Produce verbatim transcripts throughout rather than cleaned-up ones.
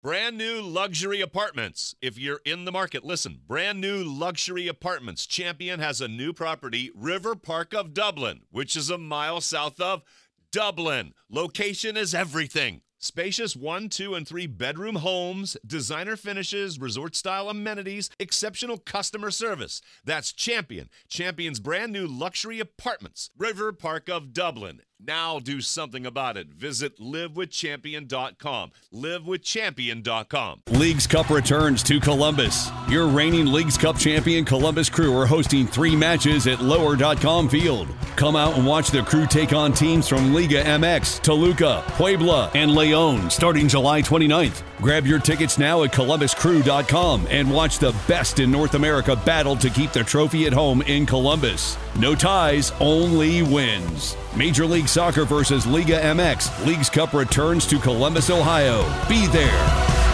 Brand new luxury apartments. If you're in the market, listen. Brand new luxury apartments. Champion has a new property, River Park of Dublin, which is a mile south of Dublin. Location is everything. Spacious one, two, and three bedroom homes, designer finishes, resort-style amenities, exceptional customer service. That's Champion. Champion's brand new luxury apartments. River Park of Dublin. Now do something about it. Visit live with champion dot com. live with champion dot com. Leagues Cup returns to Columbus. Your reigning Leagues Cup champion Columbus Crew are hosting three matches at lower dot com field. Come out and watch the Crew take on teams from Liga M X, Toluca, Puebla, and Leon starting July twenty-ninth. Grab your tickets now at columbus crew dot com and watch the best in North America battle to keep the trophy at home in Columbus. No ties, only wins. Major League Soccer versus Liga M X. Leagues Cup returns to Columbus, Ohio. Be there.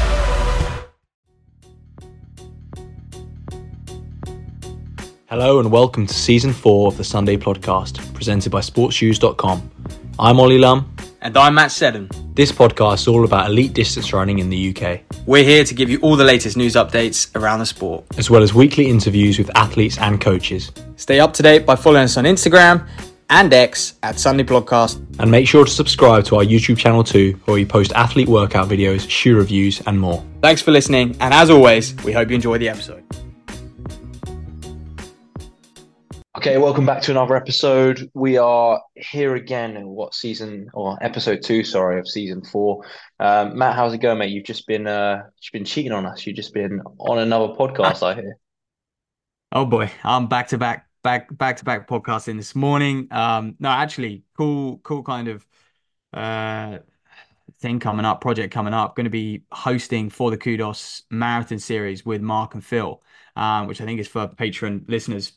Hello and welcome to Season four of the Sunday Podcast, presented by sports shoes dot com. I'm Ollie Lum. And I'm Matt Seddon. This podcast is all about elite distance running in the U K. We're here to give you all the latest news updates around the sport, as well as weekly interviews with athletes and coaches. Stay up to date by following us on Instagram and X at Sunday Podcast. And make sure to subscribe to our YouTube channel too, where we post athlete workout videos, shoe reviews and more. Thanks for listening, and as always, we hope you enjoy the episode. Okay, welcome back to another episode. We are here again in what season or episode two, sorry, of season four. Um, Matt, how's it going, mate? You've just been uh, you've been cheating on us. You've just been on another podcast, I hear. Oh boy, I'm back to back, back, back to back podcasting this morning. Um, no, actually, cool, cool kind of uh thing coming up, project coming up. Going to be hosting For the Kudos marathon series with Mark and Phil, um, which I think is for Patreon listeners.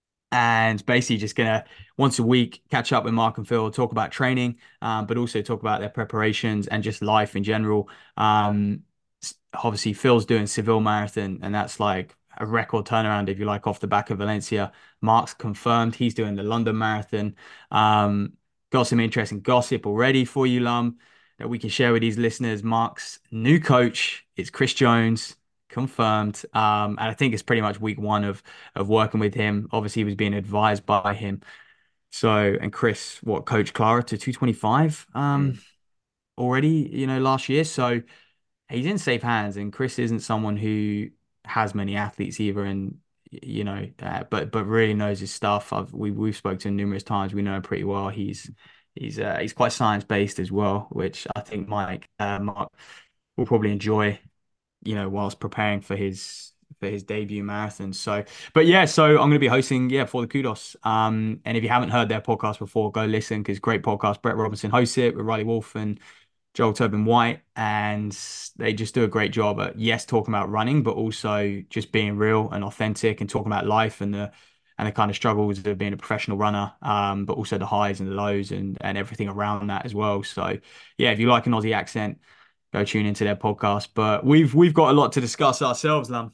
And basically just going to, once a week, catch up with Mark and Phil, talk about training, um, but also talk about their preparations and just life in general. Um, obviously, Phil's doing Seville Marathon, and that's like a record turnaround, if you like, off the back of Valencia. Mark's confirmed he's doing the London Marathon. Um, got some interesting gossip already for you, Lum, that we can share with these listeners. Mark's new coach is Chris Jones. Confirmed. Um, and I think it's pretty much week one of of working with him. Obviously, he was being advised by him. So, and Chris, what, coached Clara to two twenty-five um, mm. already, you know, last year. So he's in safe hands. And Chris isn't someone who has many athletes either, and you know, uh, but but really knows his stuff. I've we we've spoken to him numerous times. We know him pretty well. He's he's uh, he's quite science based as well, which I think Mike uh, Mark will probably enjoy, you know, whilst preparing for his for his debut marathon. So, but yeah, so I'm going to be hosting, yeah, For the Kudos. Um, and if you haven't heard their podcast before, go listen, because great podcast. Brett Robinson hosts it with Riley Wolf and Joel Tobin White, and they just do a great job at, yes, talking about running, but also just being real and authentic and talking about life and the and the kind of struggles of being a professional runner, um, but also the highs and the lows and and everything around that as well. So yeah, if you like an Aussie accent, go tune into their podcast. But we've we've got a lot to discuss ourselves, Lam.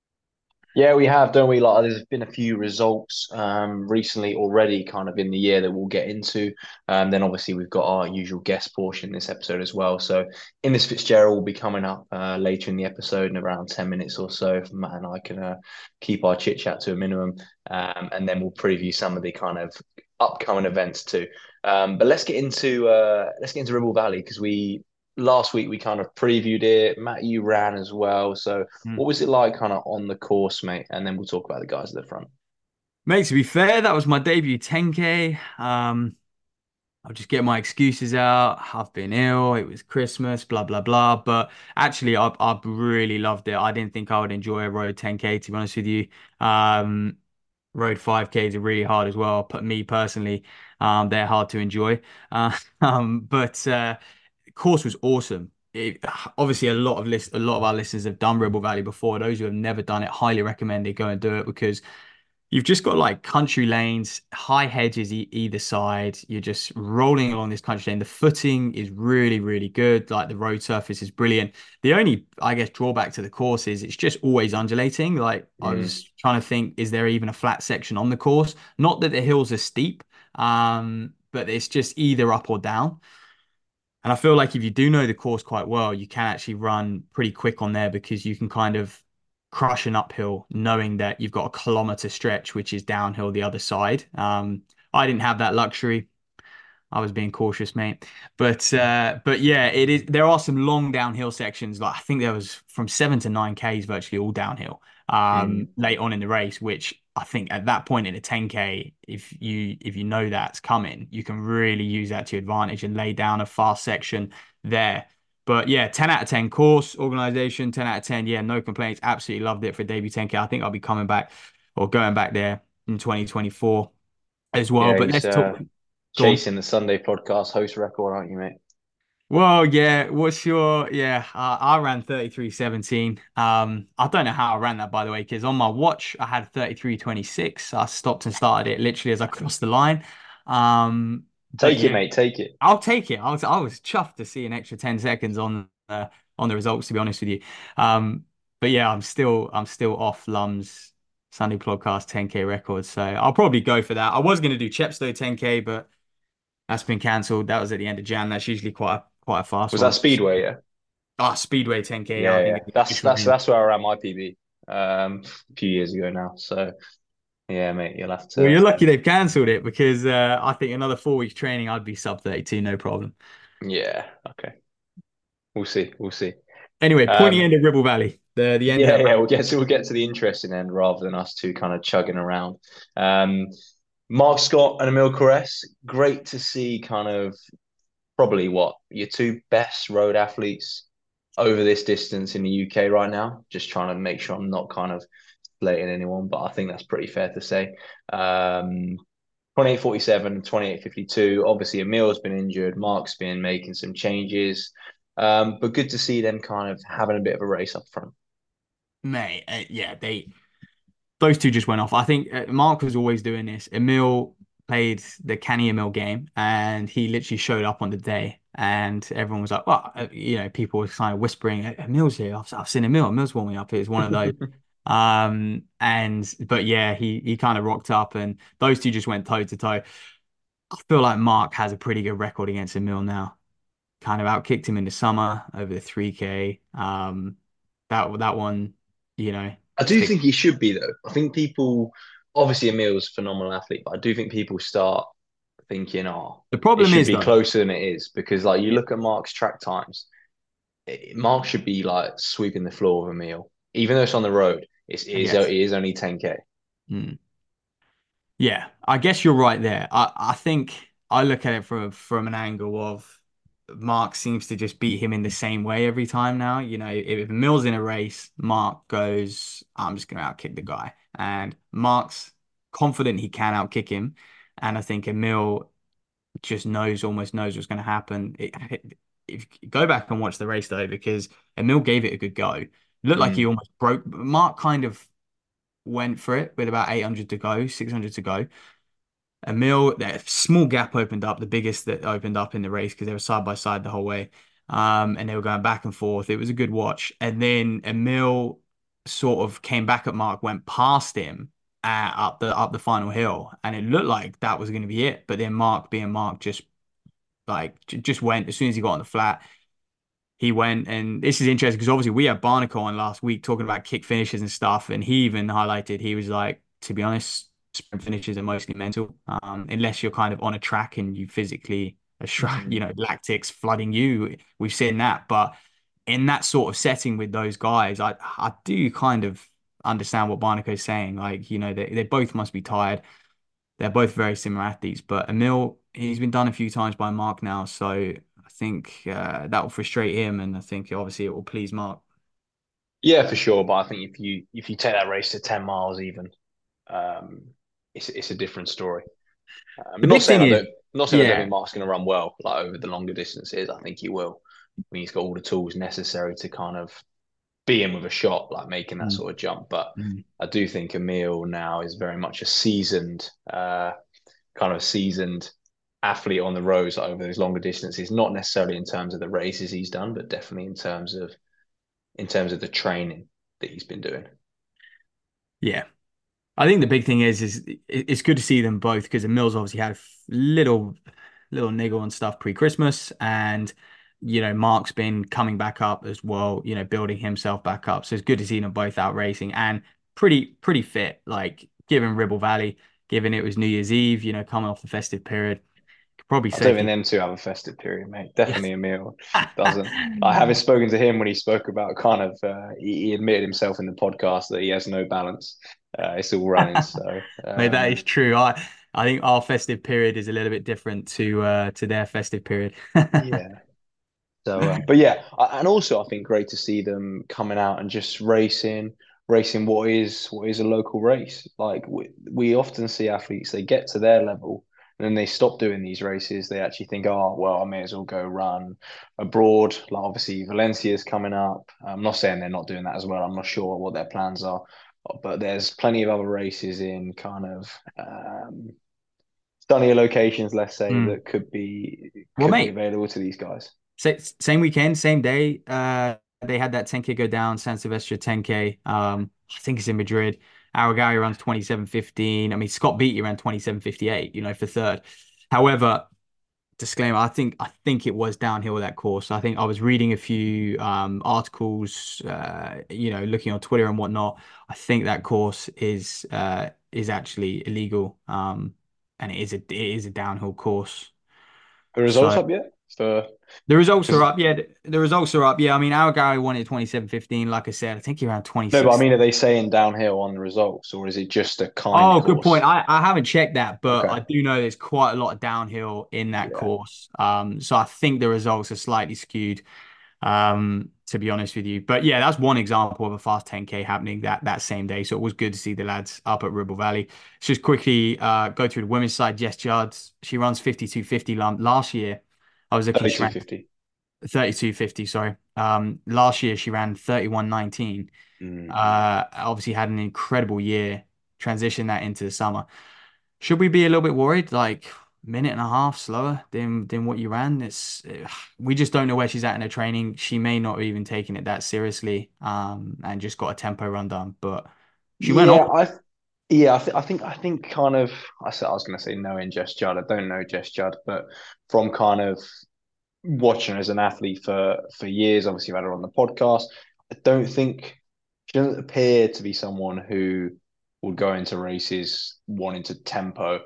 Yeah, we have, don't we? Like, there's been a few results um, recently already, kind of in the year, that we'll get into. Um, then obviously we've got our usual guest portion this episode as well. So Innes Fitzgerald will be coming up uh, later in the episode in around ten minutes or so. If Matt and I can uh, keep our chit chat to a minimum, um, and then we'll preview some of the kind of upcoming events too. Um, but let's get into uh, let's get into Ribble Valley, because we. Last week we kind of previewed it. Matt, you ran as well. So mm. what was it like kind of on the course, mate? And then we'll talk about the guys at the front. Mate, to be fair, that was my debut ten K. Um, I'll just get my excuses out. I've been ill. It was Christmas, blah, blah, blah. But actually, I, I really loved it. I didn't think I would enjoy a road ten K, to be honest with you. Um, road five Ks are really hard as well. But me personally, um, they're hard to enjoy. Uh, um, but... Uh, course was awesome. It, obviously, a lot of list, a lot of our listeners have done Ribble Valley before. Those who have never done it, highly recommend it. Go and do it, because you've just got like country lanes, high hedges e- either side. You're just rolling along this country lane. The footing is really, really good. Like, the road surface is brilliant. The only, I guess, drawback to the course is it's just always undulating. Like, mm. I was trying to think, is there even a flat section on the course? Not that the hills are steep, um, but it's just either up or down. And I feel like if you do know the course quite well, you can actually run pretty quick on there because you can kind of crush an uphill knowing that you've got a kilometer stretch, which is downhill the other side. Um, I didn't have that luxury. I was being cautious, mate. But uh, but yeah, it is. There are some long downhill sections. Like I think there was from seven to nine Ks, virtually all downhill. Um, Mm. late on in the race, which I think at that point in a ten K, if you if you know that's coming, you can really use that to your advantage and lay down a fast section there. But yeah, ten out of ten course organization, ten out of ten. Yeah, no complaints. Absolutely loved it for a debut ten K. I think I'll be coming back or going back there in twenty twenty-four as well. Yeah, But he's let's talk. uh, Go on. chasing the Sunday podcast host record, aren't you, mate? Well, yeah, what's your yeah, uh, I ran thirty-three seventeen. Um, I don't know how I ran that by the way, because on my watch I had thirty-three twenty-six. I stopped and started it literally as I crossed the line. Um, but Take it, yeah, mate. Take it. I'll take it. I was I was chuffed to see an extra ten seconds on uh, on the results, to be honest with you. Um, but yeah, I'm still I'm still off Lum's Sunday podcast ten K record, so I'll probably go for that. I was going to do Chepstow ten K, but that's been cancelled. That was at the end of Jan. That's usually quite a, quite a fast Was that one. Speedway? Yeah. Ah, Speedway ten K, I Yeah, think yeah. is the That's official that's name. that's where I ran my P B um, a few years ago now. So yeah, mate, you'll have Well, to. you're lucky they've cancelled it because uh, I think another four weeks training, I'd be sub thirty-two, no problem. Yeah. Okay. We'll see. We'll see. Anyway, pointy Um, end of Ribble Valley, the the end of yeah, that yeah. round. We'll get to we'll get to the interesting end rather than us two kind of chugging around. Um, Mark Scott and Emil Corres, great to see. Kind of probably what your two best road athletes over this distance in the U K right now. Just trying to make sure I'm not kind of slating anyone, but I think that's pretty fair to say. Um, twenty-eight forty-seven, twenty-eight fifty-two. Obviously, Emil's been injured. Mark's been making some changes. Um, but good to see them kind of having a bit of a race up front. Mate, uh, yeah, they those two just went off. I think uh, Mark was always doing this. Emil played the Canny Emil game, and he literally showed up on the day, and everyone was like, "Well, uh, you know," people were kind of whispering, "Emil's here. I've, I've seen Emil. Emil's warming up." It was one of those. Um, and but yeah, he he kind of rocked up, and those two just went toe to toe. I feel like Mark has a pretty good record against Emil now. Kind of outkicked him in the summer over the three K. Um, that that one, you know, I do stick. think he should be though. I think people, obviously Emil's a phenomenal athlete, but I do think people start thinking, oh, The it problem should is be though, closer than it is because like you yeah, look at Mark's track times, it, Mark should be like sweeping the floor with Emil, even though it's on the road. It's, it I is it guess. is only ten K. Hmm. Yeah, I guess you're right there. I, I think I look at it from from an angle of Mark seems to just beat him in the same way every time now. You know, if, if Mill's in a race, Mark goes, I'm just going to outkick the guy. And Mark's confident he can outkick him. And I think Emil just knows, almost knows what's going to happen. It, it, if go back and watch the race though, because Emil gave it a good go. Looked like he Mm. almost broke. Mark kind of went for it with about eight hundred to go, six hundred to go. Emil, that small gap opened up, the biggest that opened up in the race because they were side by side the whole way. Um, and they were going back and forth. It was a good watch. And then Emil sort of came back at Mark, went past him uh, up the up the final hill, and it looked like that was going to be it. But then Mark, being Mark, just like j- just went as soon as he got on the flat. He went, and this is interesting because obviously we had Barnacle on last week talking about kick finishes and stuff, and he even highlighted he was like, to be honest, sprint finishes are mostly mental, um, unless you're kind of on a track and you physically, are stra- you Mm. know, lactics flooding you. We've seen that, but in that sort of setting with those guys, I I do kind of understand what Barnacle is saying. Like, you know, they they both must be tired. They're both very similar athletes, but Emil, he's been done a few times by Mark now, so I think uh, that will frustrate him, and I think obviously it will please Mark. Yeah, for sure. But I think if you if you take that race to ten miles even, um, it's it's a different story. I'm The not big saying thing I is, don't not saying I don't yeah, think Mark's going to run well like over the longer distances. I think he will. I mean, he's got all the tools necessary to kind of be in with a shot, like making that mm, sort of jump. But mm, I do think Emil now is very much a seasoned, uh, kind of seasoned athlete on the roads like, over those longer distances. Not necessarily in terms of the races he's done, but definitely in terms of in terms of the training that he's been doing. yeah. I think the big thing is, is it- it's good to see them both because Emil's obviously had a f- little, little niggle and stuff pre-Christmas, and you know, Mark's been coming back up as well, you know, building himself back up. So it's good to see them both out racing and pretty, pretty fit. Like given Ribble Valley, given it was New Year's Eve, you know, coming off the festive period, could probably I don't think safely. them two have a festive period, mate. Definitely Emil Yes. doesn't. I haven't spoken to him when he spoke about kind of, uh, he, he admitted himself in the podcast that he has no balance. Uh, it's all running. So, Mate, that um, is true. I I think our festive period is a little bit different to uh to their festive period. yeah. So, um, but yeah, I- and also I think great to see them coming out and just racing, racing what is what is a local race. Like we, we often see athletes, they get to their level and then they stop doing these races. They actually think, oh, well, I may as well go run abroad. Like obviously Valencia's coming up. I'm not saying they're not doing that as well. I'm not sure what their plans are, but there's plenty of other races in kind of um, sunnier locations, let's say, Mm. that could be Well, could be mate, available to these guys. sa same weekend, same day. Uh, they had that ten K go down, San Silvestre ten K. Um, I think it's in Madrid. Aragao runs twenty-seven fifteen. I mean, Scott Beattie ran twenty-seven fifty-eight, you know, for third. However, disclaimer, I think I think it was downhill that course. I think I was reading a few um articles, uh, you know, looking on Twitter and whatnot. I think that course is uh is actually illegal. Um, and it is a it is a downhill course. The results So up yet? For the results are because up. Yeah, the, the results are up. Yeah, I mean, our guy wanted twenty-seven fifteen. Like I said, I think he ran no, but I twenty-six. mean, are they saying downhill on the results, or is it just a kind Oh, good point. course? I, I haven't checked that, but Okay, I do know there's quite a lot of downhill in that yeah. course. Um, so I think the results are slightly skewed, um, to be honest with you. But yeah, that's one example of a fast ten K happening that that same day. So it was good to see the lads up at Ribble Valley. Let's just quickly uh, go through the women's side. Jess Judd, she runs fifty-two fifty last year. I was looking, she thirty-two ran fifty. thirty-two fifty, sorry. Um, last year she ran thirty-one nineteen. Mm. Uh, obviously had an incredible year, transition that into the summer. Should we be a little bit worried? Like minute and a half slower than than what you ran? It's we just don't know where she's at in her training. She may not have even taken it that seriously, um, and just got a tempo run done. But she went off. Yeah, I yeah, I, th I think I think kind of I said I was going to say knowing Jess Judd. I don't know Jess Judd, but from kind of watching her as an athlete for for years, obviously I've had her on the podcast. I don't think she doesn't appear to be someone who will go into races wanting to tempo.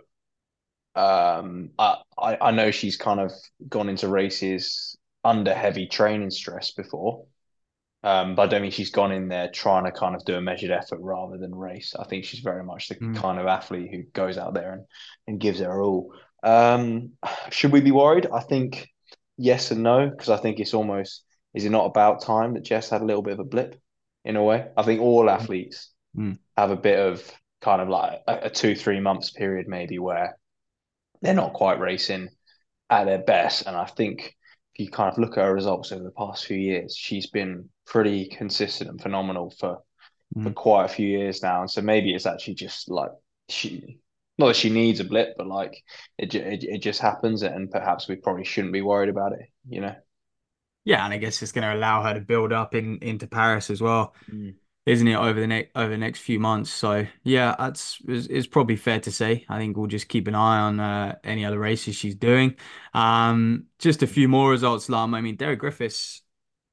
Um, I, I I know she's kind of gone into races under heavy training stress before. Um, but I don't think she's gone in there trying to kind of do a measured effort rather than race. I think she's very much the Mm. kind of athlete who goes out there and, and gives it her all. Um, should we be worried? I think yes and no, because I think it's almost, is it not about time that Jess had a little bit of a blip in a way? I think all athletes Mm. have a bit of kind of like a, a two, three months period maybe where they're not quite racing at their best. And I think if you kind of look at her results over the past few years, she's been pretty consistent and phenomenal for for Mm. quite a few years now. And so maybe it's actually just like she, not that she needs a blip, but like it it, it just happens, and perhaps we probably shouldn't be worried about it. You know. Yeah, and I guess it's going to allow her to build up in into Paris as well, Mm. isn't it, over the next over the next few months? So yeah, that's is, is probably fair to say. I think we'll just keep an eye on uh, any other races she's doing. Um, just a few more results, Lam. I mean, Derek Griffiths.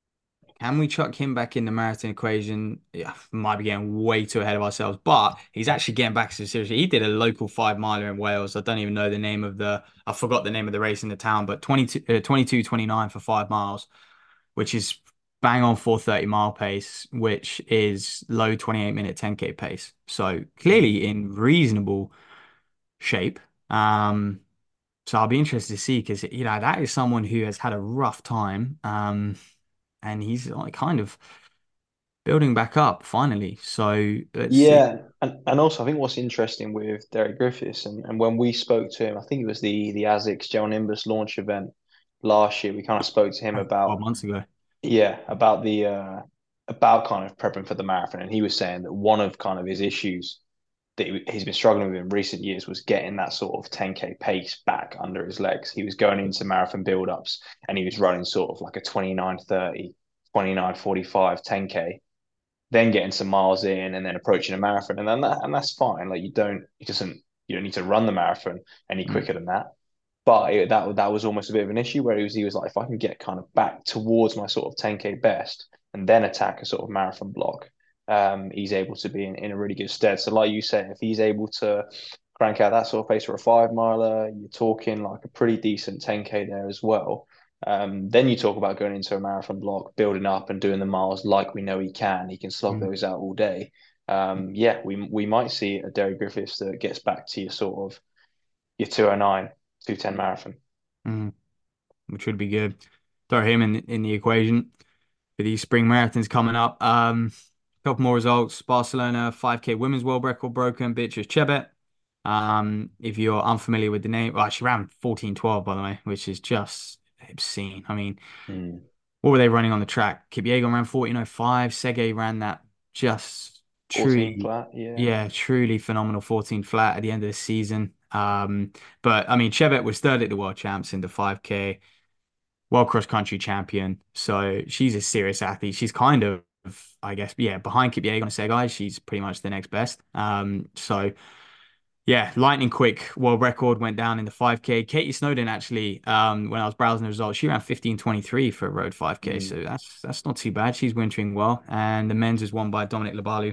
Can we chuck him back in the marathon equation? Yeah, might be getting way too ahead of ourselves, but he's actually getting back to the series. He did a local five miler in Wales. I don't even know the name of the, I forgot the name of the race in the town, but twenty-two, uh, twenty-two twenty-nine for five miles, which is bang on four thirty mile pace, which is low twenty-eight minute ten K pace. So clearly in reasonable shape. Um, so I'll be interested to see because, you know, that is someone who has had a rough time. Um, and he's like kind of building back up finally. So let's see. Yeah, and, and also I think what's interesting with Derek Griffiths, and, and when we spoke to him, I think it was the the ASICS Gel Nimbus launch event last year. We kind of spoke to him twelve about months ago. yeah about the uh, about kind of prepping for the marathon, and he was saying that one of kind of his issues that he, he's been struggling with in recent years was getting that sort of ten K pace back under his legs. He was going into marathon build-ups and he was running sort of like a twenty-nine thirty, twenty-nine forty-five, ten K, then getting some miles in and then approaching a marathon. And then that and that's fine. Like you don't it doesn't you don't need to run the marathon any Mm. quicker than that. but it, that that was almost a bit of an issue where he was he was like, if I can get kind of back towards my sort of ten K best and then attack a sort of marathon block, um, he's able to be in, in a really good stead. So like you said, if he's able to crank out that sort of pace for a five miler, you're talking like a pretty decent ten K there as well. Um, then you talk about going into a marathon block, building up and doing the miles like we know he can. He can slog mm. those out all day. Um, yeah, we we might see a Derry Griffiths that gets back to your sort of your two oh nine, two ten marathon. Mm. Which would be good. Throw him in, in the equation for these spring marathons coming up. Um, a couple more results. Barcelona five K women's world record broken, Beatrice Chebet. Um, if you're unfamiliar with the name, well, she ran fourteen twelve, by the way, which is just obscene. I mean, mm. what were they running on the track? Kipyegon ran fourteen oh five. Sege ran that just truly, flat, yeah. yeah, truly phenomenal fourteen flat at the end of the season. Um, but I mean, Chebet was third at the world champs in the five K, world cross country champion. So she's a serious athlete. She's kind of, I guess, yeah, behind Kipyegon and Sege, she's pretty much the next best. Um, so. Yeah, lightning quick world record went down in the five K. Katie Snowden actually, um, when I was browsing the results, she ran fifteen twenty-three for a road five K. Mm. So that's that's not too bad. She's wintering well. And the men's is won by Dominic Labalu.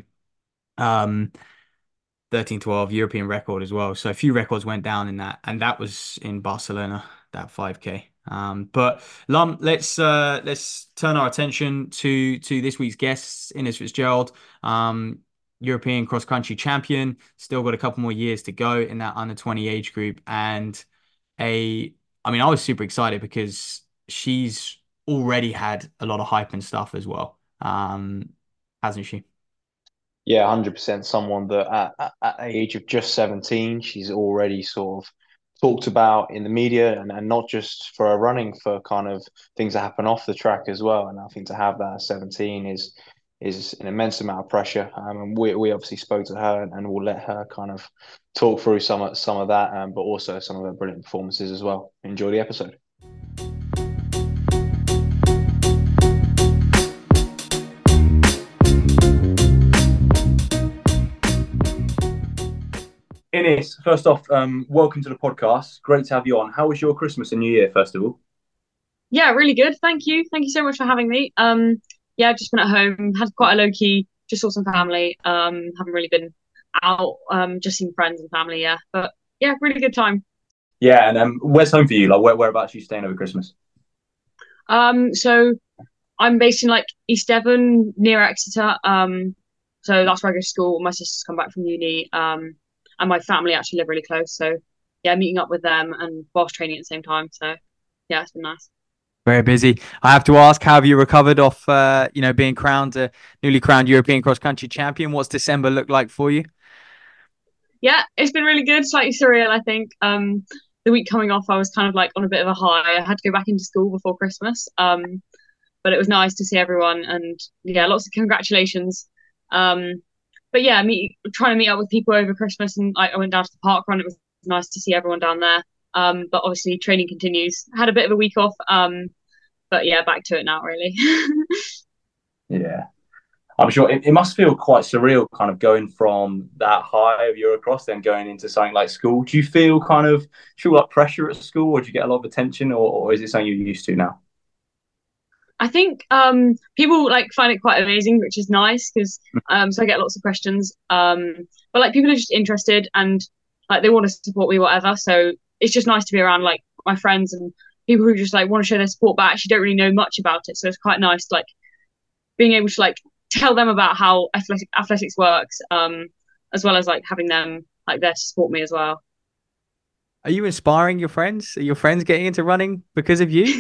Um, thirteen twelve European record as well. So a few records went down in that. And that was in Barcelona, that five K. Um, but Lum, let's uh, let's turn our attention to to this week's guests, Innes Fitzgerald. Um, European cross-country champion, still got a couple more years to go in that under twenty age group. And a, I mean, I was super excited because she's already had a lot of hype and stuff as well, um, hasn't she? Yeah, one hundred percent. Someone that at, at, at the age of just seventeen, she's already sort of talked about in the media, and, and not just for her running, for kind of things that happen off the track as well. And I think to have that at seventeen is is an immense amount of pressure. Um, and we we obviously spoke to her, and, and we'll let her kind of talk through some of, some of that, um, but also some of her brilliant performances as well. Enjoy the episode. Innes, first off, um, welcome to the podcast. Great to have you on. How was your Christmas and New Year, first of all? Yeah, really good. Thank you. Thank you so much for having me. Um, yeah, just been at home, had quite a low key, just saw some family. Um, haven't really been out, um, just seen friends and family. Yeah, but yeah, really good time. Yeah, and um, where's home for you? Like, where whereabouts are you staying over Christmas? Um, so I'm based in like East Devon, near Exeter. Um, so that's where I go to school. My sister's come back from uni. Um, and my family actually live really close. So yeah, meeting up with them and whilst training at the same time. So yeah, it's been nice. Very busy. I have to ask, how have you recovered off, uh, you know, being crowned a newly crowned European cross country champion? What's December look like for you? Yeah, it's been really good. Slightly surreal, I think. Um, the week coming off, I was kind of like on a bit of a high. I had to go back into school before Christmas. Um, but it was nice to see everyone, and yeah, lots of congratulations. Um, but yeah, meet trying to meet up with people over Christmas, and I, I went down to the park run. It was nice to see everyone down there. Um, but obviously training continues. Had a bit of a week off. Um, but yeah, back to it now, really. Yeah. I'm sure it, it must feel quite surreal kind of going from that high of Eurocross then going into something like school. Do you feel kind of, feel like pressure at school, or do you get a lot of attention, or, or is it something you're used to now? I think um, people like find it quite amazing, which is nice because um, so I get lots of questions. Um, but like people are just interested and like they want to support me, whatever. So it's just nice to be around like my friends and people who just like want to show their support, but actually don't really know much about it. So it's quite nice, like being able to like tell them about how athletic, athletics works, um, as well as like having them like there to support me as well. Are you inspiring your friends? Are your friends getting into running because of you?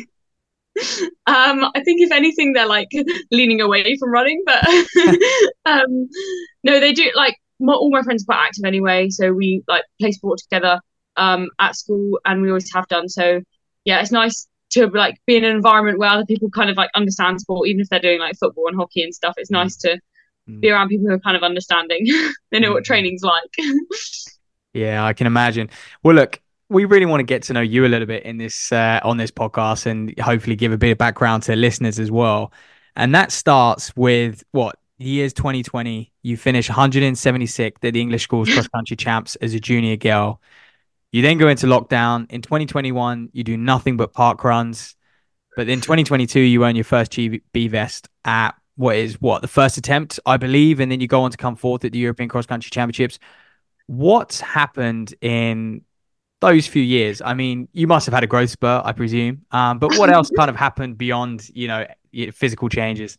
um, I think if anything, they're like leaning away from running, but um, no, they do like my, all my friends are quite active anyway. So we like play sport together um, at school, and we always have done. So yeah, it's nice to like be in an environment where other people kind of like understand sport, even if they're doing like football and hockey and stuff. It's nice to mm. be around people who are kind of understanding. They know mm. what training's like. Yeah, I can imagine. Well, look, we really want to get to know you a little bit in this uh, on this podcast, and hopefully give a bit of background to listeners as well. And that starts with what year's twenty twenty. You finished one hundred seventy-sixth at the English Schools Cross Country Champs as a junior girl. You then go into lockdown. In twenty twenty-one, you do nothing but park runs. But in twenty twenty-two, you earn your first G B vest at what is what the first attempt, I believe, and then you go on to come fourth at the European Cross Country Championships. What's happened in those few years? I mean, you must have had a growth spurt, I presume. Um, but what else kind of happened beyond, you know, physical changes?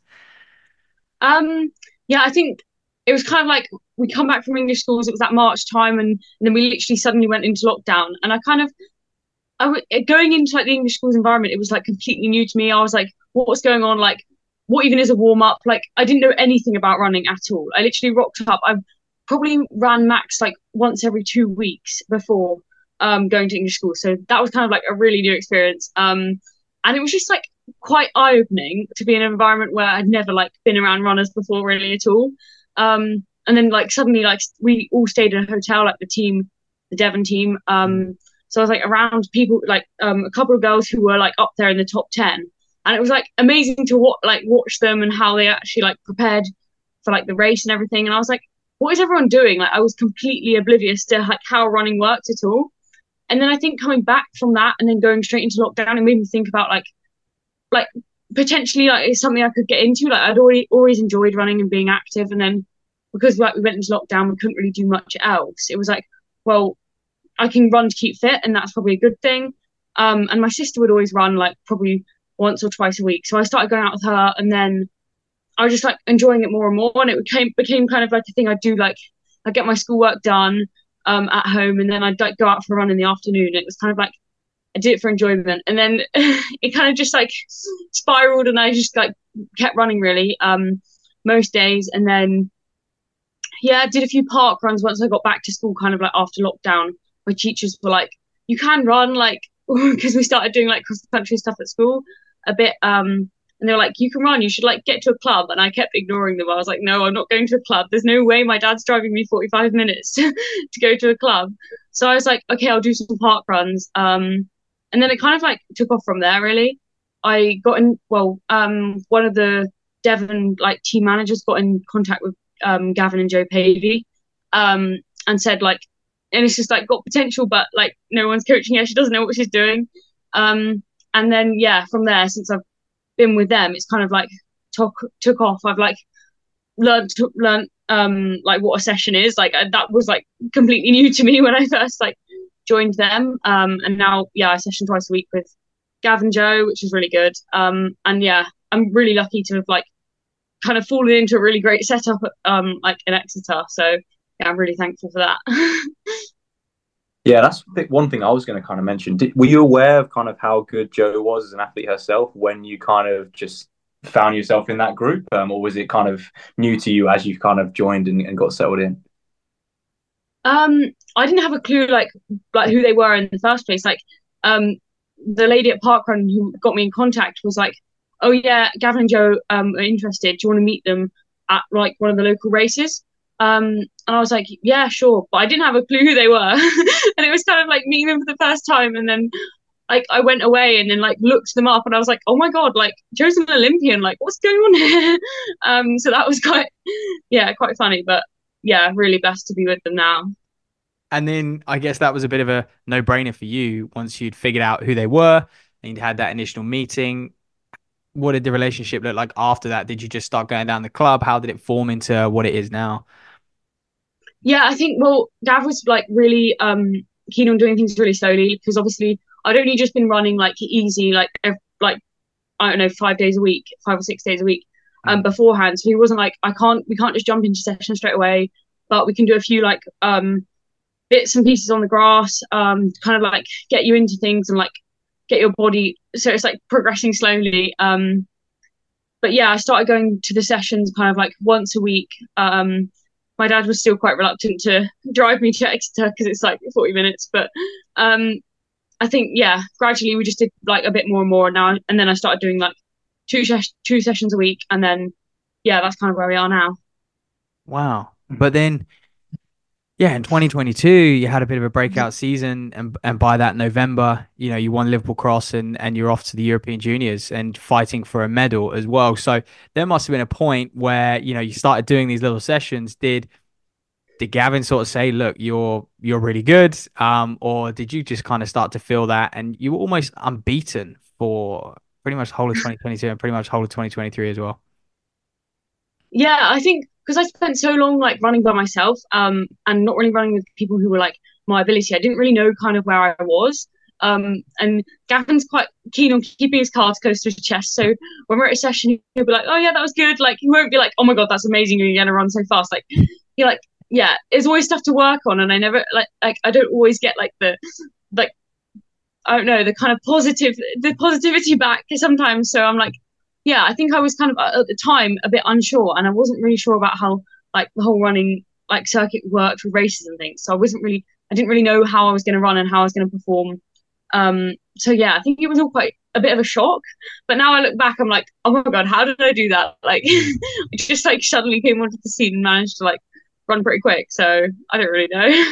Um, yeah, I think it was kind of like we come back from English schools. It was that March time, and, and then we literally suddenly went into lockdown. And I kind of, I w- going into like the English schools environment, it was like completely new to me. I was like, what's going on? Like, what even is a warm up? Like, I didn't know anything about running at all. I literally rocked up. I probably ran max like once every two weeks before um going to English school. So that was kind of like a really new experience. Um, and it was just like quite eye opening to be in an environment where I'd never like been around runners before really at all. Um, and then like suddenly like we all stayed in a hotel, like the team, the Devon team. Um, so I was like around people, like um a couple of girls who were like up there in the top ten. And it was like amazing to watch, like watch them and how they actually like prepared for like the race and everything. And I was like, what is everyone doing? Like I was completely oblivious to like how running worked at all. And then I think coming back from that and then going straight into lockdown, it made me think about like, like potentially like it's something I could get into. Like I'd already always enjoyed running and being active. And then because like we went into lockdown, we couldn't really do much else. It was like, well, I can run to keep fit, and that's probably a good thing. Um, and my sister would always run like probably once or twice a week. So I started going out with her, and then I was just like enjoying it more and more. And it became became kind of like a thing I do. Like I get my schoolwork done um, at home, and then I'd like go out for a run in the afternoon. It was kind of like I did it for enjoyment, and then it kind of just like spiraled, and I just like kept running really um, most days. And then yeah, I did a few park runs once I got back to school, kind of like after lockdown. My teachers were like, "You can run," like because we started doing like cross country stuff at school a bit. Um, and they were like, "You can run. You should like get to a club." And I kept ignoring them. I was like, "No, I'm not going to a club. There's no way my dad's driving me forty-five minutes to go to a club." So I was like, "Okay, I'll do some park runs." Um, and then it kind of like took off from there. Really, I got in. Well, um, one of the Devon like team managers got in contact with um Gavin and Joe Pavey, um, and said like, and it's just like got potential, but like no one's coaching her. She doesn't know what she's doing. Um, and then yeah, from there, since I've been with them, it's kind of like took took off. I've like learned learned um like what a session is. Like that was like completely new to me when I first like joined them. Um, and now yeah, I session twice a week with Gavin Joe, which is really good. Um, and yeah, I'm really lucky to have like kind of fallen into a really great setup um like in Exeter. So yeah, I'm really thankful for that. Yeah, that's one thing I was going to kind of mention. Did, were you aware of kind of how good Jo was as an athlete herself when you kind of just found yourself in that group? Um, or was it kind of new to you as you kind of joined and, and got settled in? Um, I didn't have a clue like like who they were in the first place. Like um, the lady at Parkrun who got me in contact was like, "Oh yeah, Gavin and Jo um, are interested. Do you want to meet them at like one of the local races?" Um, and I was like, yeah, sure. But I didn't have a clue who they were. And it was kind of like meeting them for the first time. And then like I went away and then like looked them up and I was like, oh my God, like Jo's an Olympian. Like what's going on here? um, so that was quite, yeah, quite funny. But yeah, really blessed to be with them now. And then I guess that was a bit of a no-brainer for you once you'd figured out who they were and you'd had that initial meeting. What did the relationship look like after that? Did you just start going down the club? How did it form into what it is now? Yeah, I think, well, Gav was like really um keen on doing things really slowly because obviously I'd only just been running like easy, like every, like I don't know, five days a week, five or six days a week um beforehand. So he wasn't like, I can't, we can't just jump into session straight away, but we can do a few like um bits and pieces on the grass, um kind of like get you into things and like get your body. So it's like progressing slowly. Um, but yeah, I started going to the sessions kind of like once a week. Um. My dad was still quite reluctant to drive me to Exeter because it's like forty minutes. But um, I think, yeah, gradually we just did like a bit more and more now. And then I started doing like two, ses- two sessions a week. And then, yeah, that's kind of where we are now. Wow. But then, yeah, in twenty twenty-two, you had a bit of a breakout season. And and by that November, you know, you won Liverpool Cross and, and you're off to the European Juniors and fighting for a medal as well. So there must have been a point where, you know, you started doing these little sessions. Did did Gavin sort of say, look, you're you're really good? Um, or did you just kind of start to feel that and you were almost unbeaten for pretty much the whole of twenty twenty-two and pretty much the whole of twenty twenty-three as well? Yeah, I think because I spent so long like running by myself, um, and not really running with people who were like my ability, I didn't really know kind of where I was. Um, and Gavin's quite keen on keeping his cards close to his chest. So when we're at a session, he'll be like, "Oh yeah, that was good." Like he won't be like, "Oh my god, that's amazing! You're gonna run so fast." Like you're like, "Yeah, there's always stuff to work on," and I never like like I don't always get like the like I don't know the kind of positive the positivity back sometimes. So I'm like, yeah, I think I was kind of at the time a bit unsure, and I wasn't really sure about how like the whole running like circuit worked with races and things. So I wasn't really I didn't really know how I was going to run and how I was going to perform. Um, so yeah, I think it was all quite a bit of a shock. But now I look back, I'm like, oh my god, how did I do that? Like, I just like suddenly came onto the scene and managed to like run pretty quick. So I don't really know.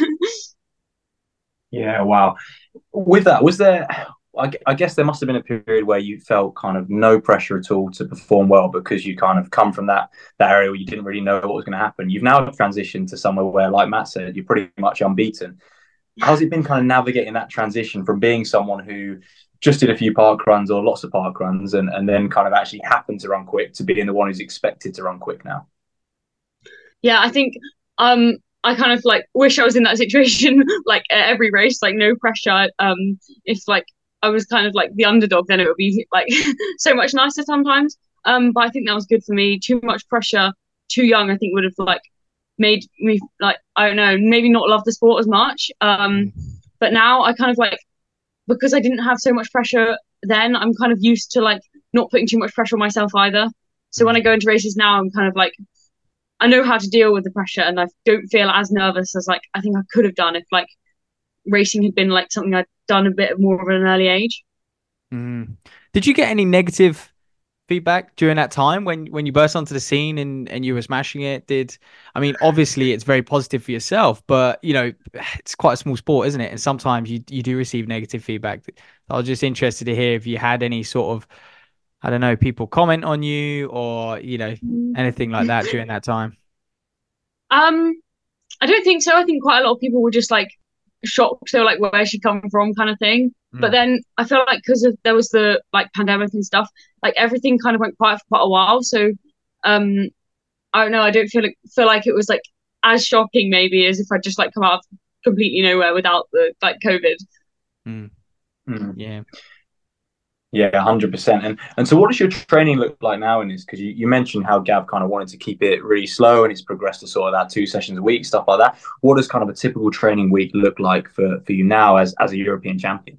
Yeah, wow. With that, was there? I, I guess there must have been a period where you felt kind of no pressure at all to perform well because you kind of come from that that area where you didn't really know what was going to happen. You've now transitioned to somewhere where, like Matt said, you're pretty much unbeaten. How's it been kind of navigating that transition from being someone who just did a few park runs or lots of park runs and, and then kind of actually happened to run quick to being the one who's expected to run quick now? Yeah, I think um I kind of like wish I was in that situation like at every race, like no pressure. Um, if like I was kind of like the underdog, then it would be like so much nicer sometimes. Um, but I think that was good for me. Too much pressure, too young, I think would have like made me like I don't know, maybe not love the sport as much. Um, but now I kind of like because I didn't have so much pressure then, I'm kind of used to like not putting too much pressure on myself either. So when I go into races now, I'm kind of like I know how to deal with the pressure, and I don't feel as nervous as like I think I could have done if like racing had been like something I'd done a bit more of at an early age. Mm. Did you get any negative feedback during that time when when you burst onto the scene and and you were smashing it? Did I mean obviously it's very positive for yourself, but you know it's quite a small sport, isn't it? And sometimes you you do receive negative feedback. I was just interested to hear if you had any sort of I don't know people comment on you or you know anything like that during that time. Um, I don't think so. I think quite a lot of people were just like shocked. They were like, "Where's she come from?" kind of thing. Mm. But then I felt like because of there was the like pandemic and stuff, like everything kind of went quiet for quite a while. So, um, I don't know. I don't feel like feel like it was like as shocking maybe as if I just like come out of completely nowhere without the like COVID. Mm. Mm. Yeah. Yeah, one hundred percent. And and so what does your training look like now in this? Because you, you mentioned how Gav kind of wanted to keep it really slow and it's progressed to sort of that two sessions a week, stuff like that. What does kind of a typical training week look like for, for you now as, as a European champion?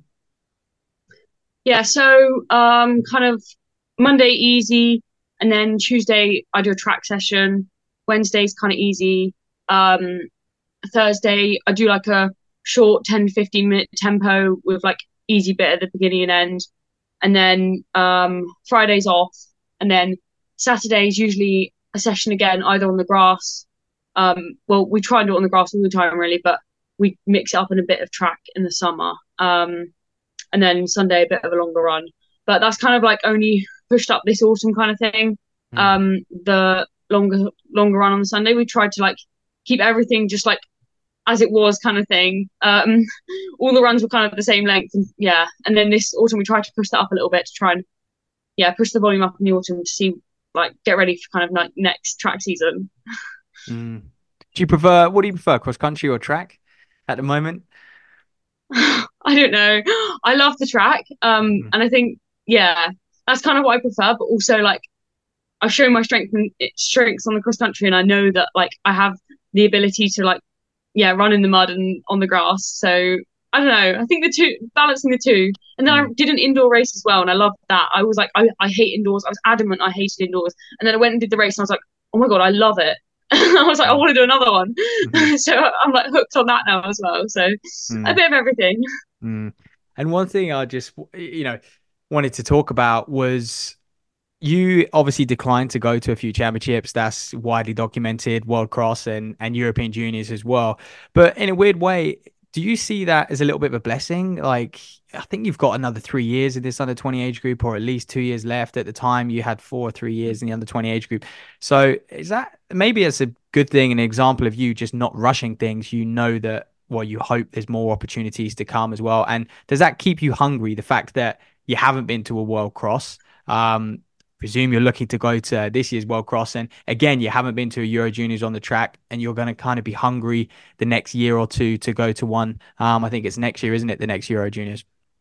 Yeah, so um, kind of Monday easy, and then Tuesday I do a track session. Wednesday's kind of easy. Um, Thursday I do like a short ten, fifteen minute tempo with like easy bit at the beginning and end. And then um, Friday's off, and then Saturday's usually a session again, either on the grass. Um, well, we try and do it on the grass all the time, really, but we mix it up in a bit of track in the summer. Um, and then Sunday, a bit of a longer run. But that's kind of like only pushed up this autumn kind of thing. Mm. Um, the longer longer run on the Sunday, we tried to like keep everything just like as it was kind of thing. Um, all the runs were kind of the same length. And, yeah. And then this autumn, we tried to push that up a little bit to try and, yeah, push the volume up in the autumn to see, like, get ready for kind of like next track season. Mm. Do you prefer, what do you prefer, cross country or track at the moment? I don't know. I love the track. Um, mm. And I think, yeah, that's kind of what I prefer. But also, like, I've shown my strength and strengths on the cross country, and I know that, like, I have the ability to, like, yeah, run in the mud and on the grass. So I don't know. I think the two, balancing the two. And then mm. I did an indoor race as well, and I loved that. I was like, I, I hate indoors. I was adamant I hated indoors. And then I went and did the race, and I was like, oh my god, I love it. I was like, I want to do another one. Mm-hmm. So I'm like hooked on that now as well. So mm. a bit of everything. Mm. And one thing I just, you know, wanted to talk about was you obviously declined to go to a few championships. That's widely documented, World Cross and, and European Juniors as well. But in a weird way, do you see that as a little bit of a blessing? Like, I think you've got another three years in this under twenty age group, or at least two years left. At the time, you had four or three years in the under twenty age group. So is that maybe it's a good thing, an example of you just not rushing things? You know that, well, you hope there's more opportunities to come as well. And does that keep you hungry? The fact that you haven't been to a World Cross, um, presume you're looking to go to this year's World Cross, and again, you haven't been to a Euro Juniors on the track, and you're going to kind of be hungry the next year or two to go to one. Um, I think it's next year, isn't it? The next Euro Juniors.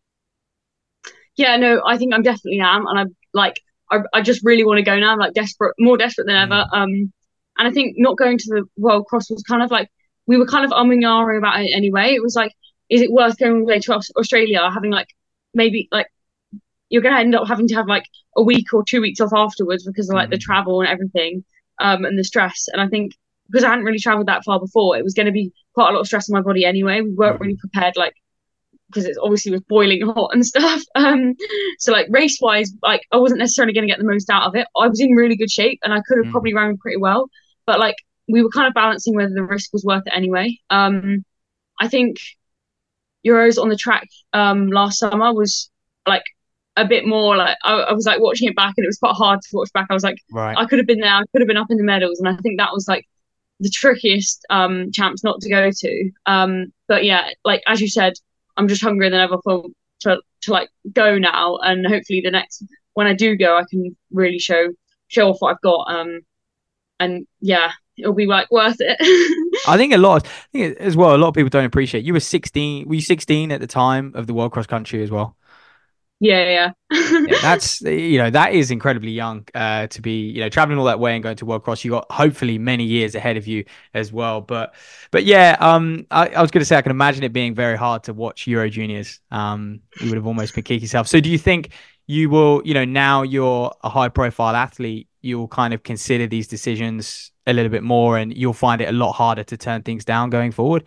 Yeah, no, I think I'm definitely am, and I'm like, I, I just really want to go now. I'm like desperate, more desperate than ever. Mm. Um, and I think not going to the World Cross was kind of like, we were kind of umming and ahhing about it anyway. It was like, is it worth going away to Australia, having like maybe like you're going to end up having to have like a week or two weeks off afterwards because of like mm. the travel and everything, um, and the stress. And I think because I hadn't really traveled that far before, it was going to be quite a lot of stress on my body anyway. We weren't mm. really prepared, like, because it obviously was boiling hot and stuff. Um, so like race wise, like I wasn't necessarily going to get the most out of it. I was in really good shape and I could have mm. probably ran pretty well, but like we were kind of balancing whether the risk was worth it anyway. Um, I think Euros on the track um, last summer was like a bit more like I, I was like watching it back and it was quite hard to watch back. I was like, right. I could have been there. I could have been up in the medals, and I think that was like the trickiest um, champs not to go to. Um, but yeah, like as you said, I'm just hungrier than ever for to to like go now, and hopefully the next when I do go, I can really show show off what I've got. Um, and yeah, it'll be like worth it. I think a lot, of, I think as well, a lot of people don't appreciate. You were sixteen. Were you sixteen at the time of the World Cross Country as well? Yeah, yeah. Yeah, that's, you know, that is incredibly young uh, to be, you know, traveling all that way and going to World Cross. You got hopefully many years ahead of you as well. But, but yeah, um, I, I was going to say I can imagine it being very hard to watch Euro Juniors. Um, you would have almost been kicking yourself. So do you think you will, you know, now you're a high profile athlete, you'll kind of consider these decisions a little bit more, and you'll find it a lot harder to turn things down going forward?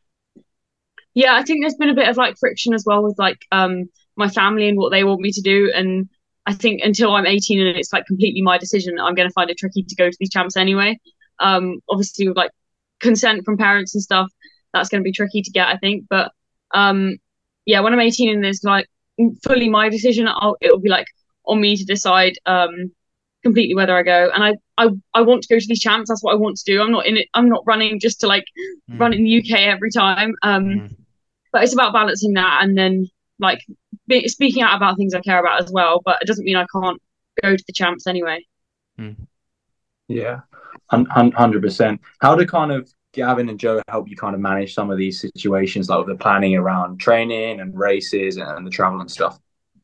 Yeah, I think there's been a bit of like friction as well with like um my family and what they want me to do, and I think until I'm eighteen and it's like completely my decision, I'm going to find it tricky to go to these champs anyway. Um, obviously with like consent from parents and stuff, that's going to be tricky to get, I think. But um, yeah, when I'm eighteen and it's like fully my decision, I'll, it'll be like on me to decide um completely whether I go. And I, I, I want to go to these champs. That's what I want to do. I'm not in it. I'm not running just to like mm. run in the U K every time. Um, mm. But it's about balancing that and then like be, speaking out about things I care about as well. But it doesn't mean I can't go to the champs anyway. Mm. Yeah, one hundred percent. How do kind of Gavin and Joe help you kind of manage some of these situations, like with the planning around training and races and the travel and stuff?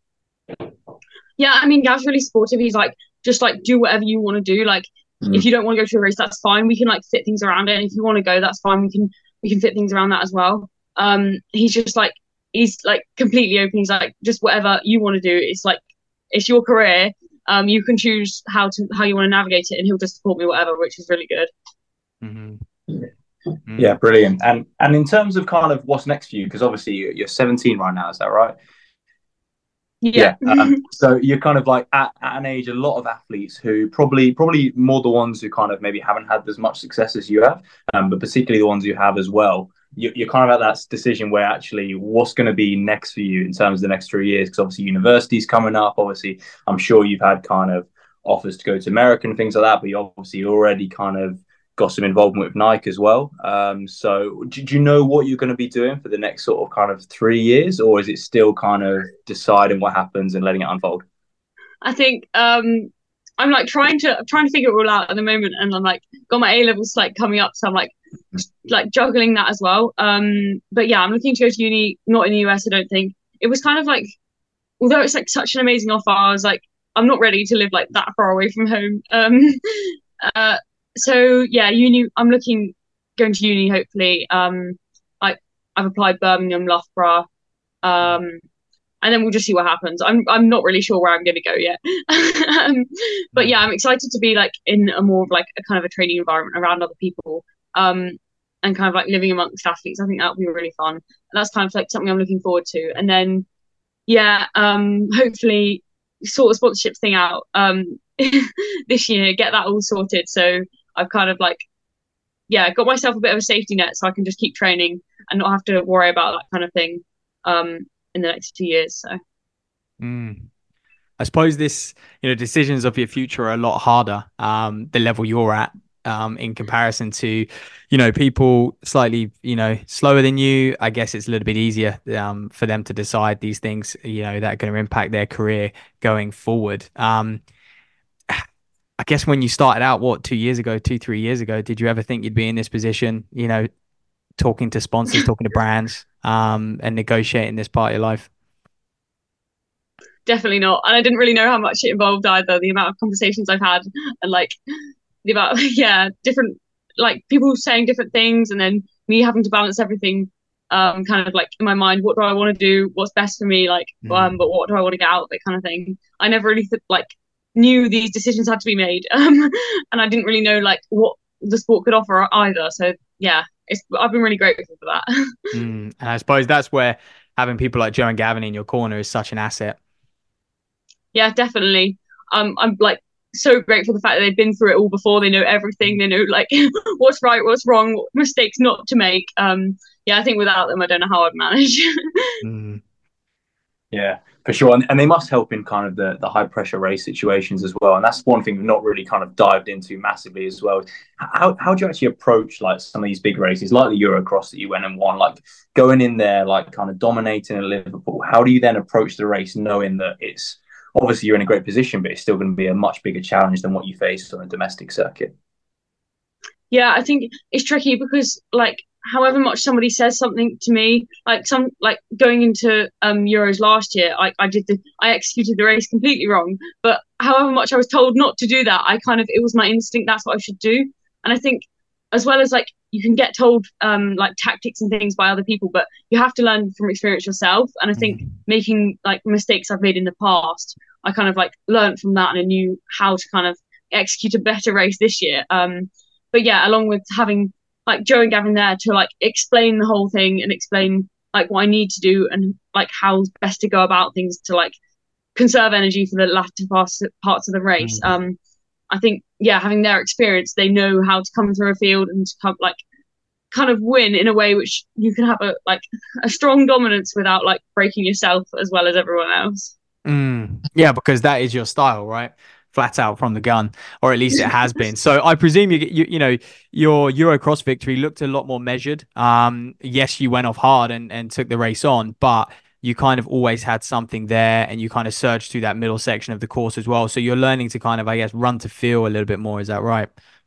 Yeah, I mean, Gav's really supportive. He's like, just like do whatever you want to do. Like mm. if you don't want to go to a race, that's fine. We can like fit things around it. And if you want to go, that's fine. We can we can fit things around that as well. Um, he's just like he's like completely open. He's like, just whatever you want to do. It's like it's your career. Um, you can choose how to how you want to navigate it, and he'll just support me whatever, which is really good. Mm-hmm. Mm-hmm. Yeah, brilliant. And and in terms of kind of what's next for you, because obviously you're seventeen right now, is that right? Yeah. yeah. Um, so you're kind of like at, at an age, a lot of athletes who probably probably more the ones who kind of maybe haven't had as much success as you have, um, but particularly the ones you have as well. You, you're kind of at that decision where actually what's going to be next for you in terms of the next three years, because obviously university's coming up. Obviously, I'm sure you've had kind of offers to go to America and things like that, but you obviously already kind of got some involvement with Nike as well. Um, so do, do you know what you're going to be doing for the next sort of kind of three years, or is it still kind of deciding what happens and letting it unfold? I think um, I'm like trying to I'm trying to figure it all out at the moment, and I'm like got my A levels like coming up, so I'm like like juggling that as well. Um, but yeah, I'm looking to go to uni, not in the U S. I don't think it was kind of like, although it's like such an amazing offer, I was like, I'm not ready to live like that far away from home. Um, uh, So yeah, uni. I'm looking going to uni hopefully. Um, I I've applied Birmingham, Loughborough, um, and then we'll just see what happens. I'm I'm not really sure where I'm going to go yet. um, but yeah, I'm excited to be like in a more of like a kind of a training environment around other people, um, and kind of like living amongst athletes. I think that would be really fun. And that's kind of like something I'm looking forward to. And then yeah, um, hopefully sort of sponsorship thing out um this year, get that all sorted. So I've kind of like, yeah, got myself a bit of a safety net so I can just keep training and not have to worry about that kind of thing um, in the next two years. So. Mm. I suppose this, you know, decisions of your future are a lot harder, um, the level you're at, um, in comparison to, you know, people slightly, you know, slower than you. I guess it's a little bit easier, um, for them to decide these things, you know, that are going to impact their career going forward. Um, I guess when you started out, what, two years ago, two, three years ago, did you ever think you'd be in this position, you know, talking to sponsors, talking to brands, um, and negotiating this part of your life? Definitely not. And I didn't really know how much it involved either. The amount of conversations I've had and like the amount, yeah, different, like people saying different things and then me having to balance everything, um, kind of like in my mind, what do I want to do? What's best for me? Like, mm. um, but what do I want to get out of it kind of thing. I never really th- like knew these decisions had to be made. Um, and I didn't really know like what the sport could offer either. So yeah, it's, I've been really grateful for that. mm. And I suppose that's where having people like Joe and Gavin in your corner is such an asset. Yeah, definitely. Um, I'm like so grateful for the fact that they've been through it all before. They know everything. They know like what's right, what's wrong, what mistakes not to make. Um, yeah, I think without them, I don't know how I'd manage. mm. Yeah, for sure. And, and they must help in kind of the, the high pressure race situations as well. And that's one thing we've not really kind of dived into massively as well. How how do you actually approach like some of these big races, like the Eurocross that you went and won, like going in there, like kind of dominating at Liverpool? How do you then approach the race knowing that it's, obviously you're in a great position, but it's still going to be a much bigger challenge than what you faced on a domestic circuit? Yeah, I think it's tricky because like however much somebody says something to me, like some like going into um Euros last year, I, I did the I executed the race completely wrong. But however much I was told not to do that, I kind of it was my instinct, that's what I should do. And I think as well as like you can get told um like tactics and things by other people, but you have to learn from experience yourself. And I think mm. making like mistakes I've made in the past, I kind of like learned from that and I knew how to kind of execute a better race this year. Um, but yeah, along with having like Joe and Gavin there to like explain the whole thing and explain like what I need to do and like how best to go about things to like conserve energy for the latter parts parts of the race. Mm. Um, I think yeah, having their experience, they know how to come through a field and to come like kind of win in a way which you can have a like a strong dominance without like breaking yourself as well as everyone else. Mm. Yeah, because that is your style, right? Flat out from the gun, or at least it has been. So I presume you, you, you know, your Eurocross victory looked a lot more measured. Um, yes, you went off hard and, and took the race on, but you kind of always had something there and you kind of surged through that middle section of the course as well. So you're learning to kind of, I guess, run to feel a little bit more. Is that right?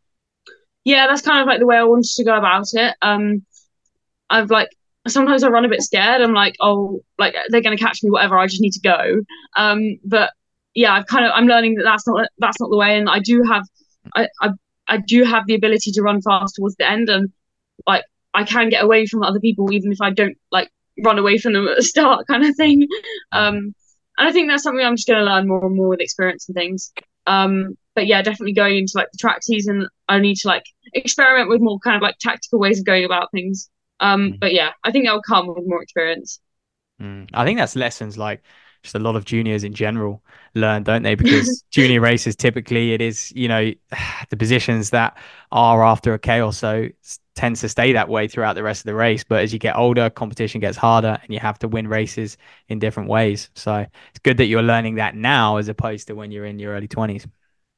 Yeah, that's kind of like the way I wanted to go about it. Um, I've like, sometimes I run a bit scared. I'm like, oh, like they're going to catch me, whatever. I just need to go. Um, but yeah, I've kind of, I'm learning that that's not, that's not the way. And I do have, I, I, I do have the ability to run fast towards the end. And like, I can get away from other people, even if I don't like run away from them at the start kind of thing. Um, and I think that's something I'm just going to learn more and more with experience and things. Um, but yeah, definitely going into like the track season, I need to like experiment with more kind of like tactical ways of going about things. Um, mm. But yeah, I think that'll come with more experience. Mm. I think that's lessons like just a lot of juniors in general learn, don't they? Because junior races, typically it is, you know, the positions that are after a K or so tends to stay that way throughout the rest of the race. But as you get older, competition gets harder and you have to win races in different ways. So it's good that you're learning that now as opposed to when you're in your early twenties.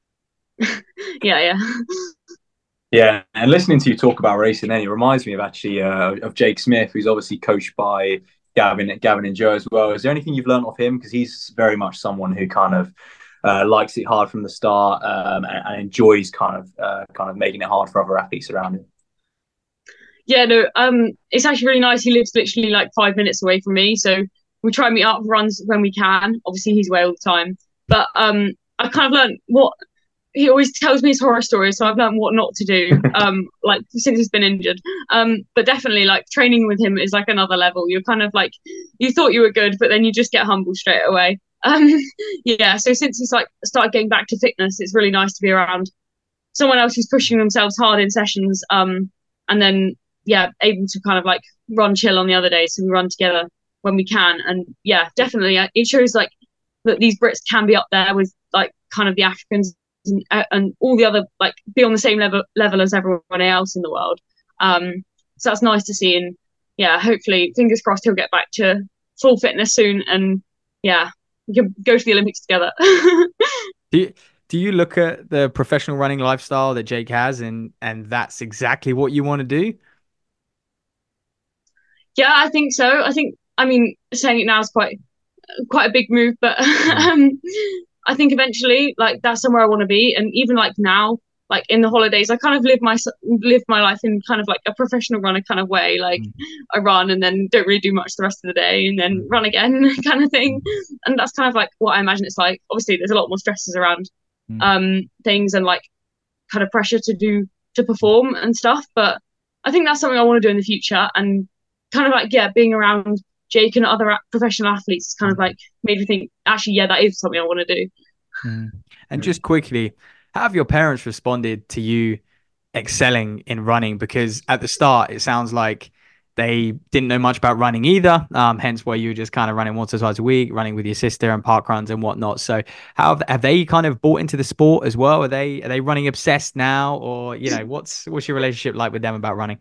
yeah, yeah. Yeah, and listening to you talk about racing, then it reminds me of actually uh, of Jake Smith, who's obviously coached by Gavin, Gavin and Joe as well. Is there anything you've learned of him? Because he's very much someone who kind of uh, likes it hard from the start um, and, and enjoys kind of uh, kind of making it hard for other athletes around him. Yeah, no, um, it's actually really nice. He lives literally like five minutes away from me, so we try and meet up for runs when we can. Obviously, he's away all the time, but um, I've kind of learned what. He always tells me his horror stories, so I've learned what not to do, um, like since he's been injured. Um, but definitely, like training with him is like another level. You're kind of like, you thought you were good, but then you just get humbled straight away. Um, yeah. So since he's like started getting back to fitness, it's really nice to be around someone else who's pushing themselves hard in sessions. Um, and then yeah, able to kind of like run chill on the other days. So we run together when we can. And yeah, definitely, it shows like that these Brits can be up there with like kind of the Africans. And, and all the other like be on the same level level as everyone else in the world. Um, so that's nice to see. And yeah, hopefully, fingers crossed, he'll get back to full fitness soon, and yeah, we can go to the Olympics together. Do you, do you look at the professional running lifestyle that Jake has, and and that's exactly what you want to do? Yeah, I think so. I think, I mean, saying it now is quite quite a big move, but Mm. um, I think eventually, like that's somewhere I want to be. And even like now, like in the holidays, I kind of live my live my life in kind of like a professional runner kind of way. Like Mm. I run and then don't really do much the rest of the day, and then Mm. run again, kind of thing. Mm. And that's kind of like what I imagine it's like. Obviously, there's a lot more stresses around Mm. um things and like kind of pressure to do to perform and stuff. But I think that's something I want to do in the future, and kind of like yeah, being around Jake and other a- professional athletes kind of Mm. like made me think actually yeah, that is something I want to do. Mm. And just quickly, how have your parents responded to you excelling in running? Because at the start, it sounds like they didn't know much about running either. Um, hence why you were just kind of running once or twice a week, running with your sister and park runs and whatnot. So how have, have they kind of bought into the sport as well? Are they are they running obsessed now, or you know, what's what's your relationship like with them about running?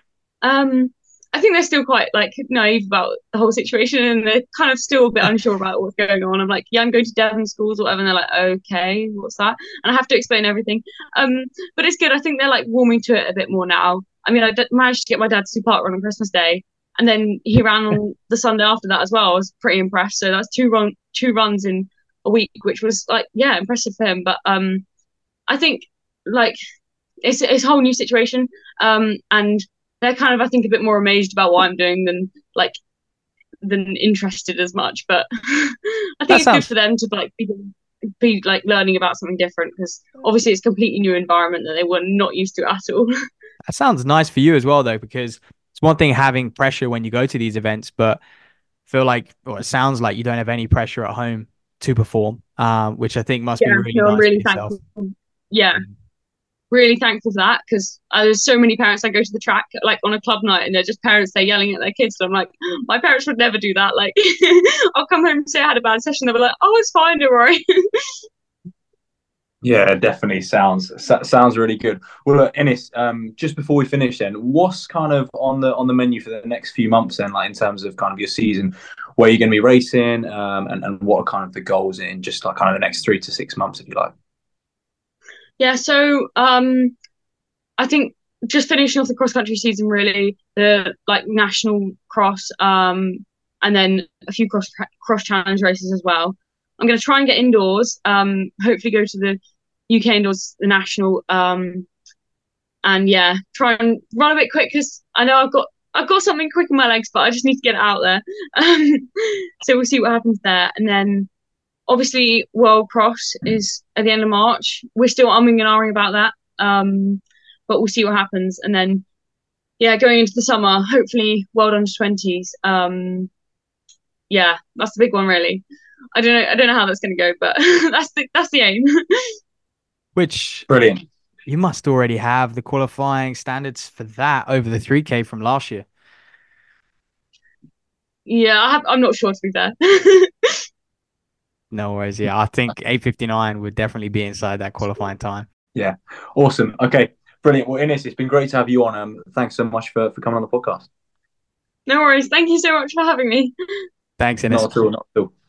Um, I think they're still quite like naive about the whole situation, and they're kind of still a bit unsure about what's going on. I'm like, yeah, I'm going to Devon schools or whatever, and they're like, okay, what's that? And I have to explain everything. Um, but it's good. I think they're like warming to it a bit more now. I mean, I d- managed to get my dad to do park run on Christmas Day, and then he ran on the Sunday after that as well. I was pretty impressed. So that's two run two runs in a week, which was like yeah, impressive for him. But um, I think like it's it's a whole new situation. Um, and they're kind of I think a bit more amazed about what I'm doing than like than interested as much. But I That think it's good sounds for them to like be, be like learning about something different, because obviously it's a completely new environment that they were not used to at all. that sounds nice for you as well, though, because it's one thing having pressure when you go to these events, but feel like, or it sounds like you don't have any pressure at home to perform, um, which I think must be Yeah, really no, I'm nice for really yourself. thankful. Yeah, Mm. really thankful for that, because uh, there's so many parents that go to the track like on a club night and they're just parents there yelling at their kids. So I'm like, my parents would never do that. Like, I'll come home and say I had a bad session. They'll be like, oh, it's fine, don't worry. Yeah, definitely sounds sounds really good. Well, look, Ennis, um, just before we finish, then, what's kind of on the on the menu for the next few months? Then, like in terms of kind of your season, where you're going to be racing, um, and and what are kind of the goals in just like kind of the next three to six months, if you like. Yeah, so um, I think just finishing off the cross country season, really, the like national cross, um, and then a few cross cross challenge races as well. I'm going to try and get indoors. Um, hopefully go to the U K indoors, the national. Um, and yeah, try and run a bit quick, because I know I've got I've got something quick in my legs, but I just need to get it out there. Um, so we'll see what happens there, and then obviously World Cross is at the end of March. We're still umming and ahhing about that, um, but we'll see what happens. And then yeah, going into the summer, hopefully World Under twenties. Um, yeah, that's the big one, really. I don't know. I don't know how that's going to go, but that's the that's the aim. Which Brilliant. you must already have the qualifying standards for that over the three K from last year. Yeah, I have, I'm not sure, to be fair. No worries. Yeah, I think eight fifty-nine would definitely be inside that qualifying time. Yeah, awesome. Okay, brilliant. Well, Ennis, it's been great to have you on. Um, thanks so much for for coming on the podcast. No worries. Thank you so much for having me. Thanks, Ennis. Not at all. Not at all.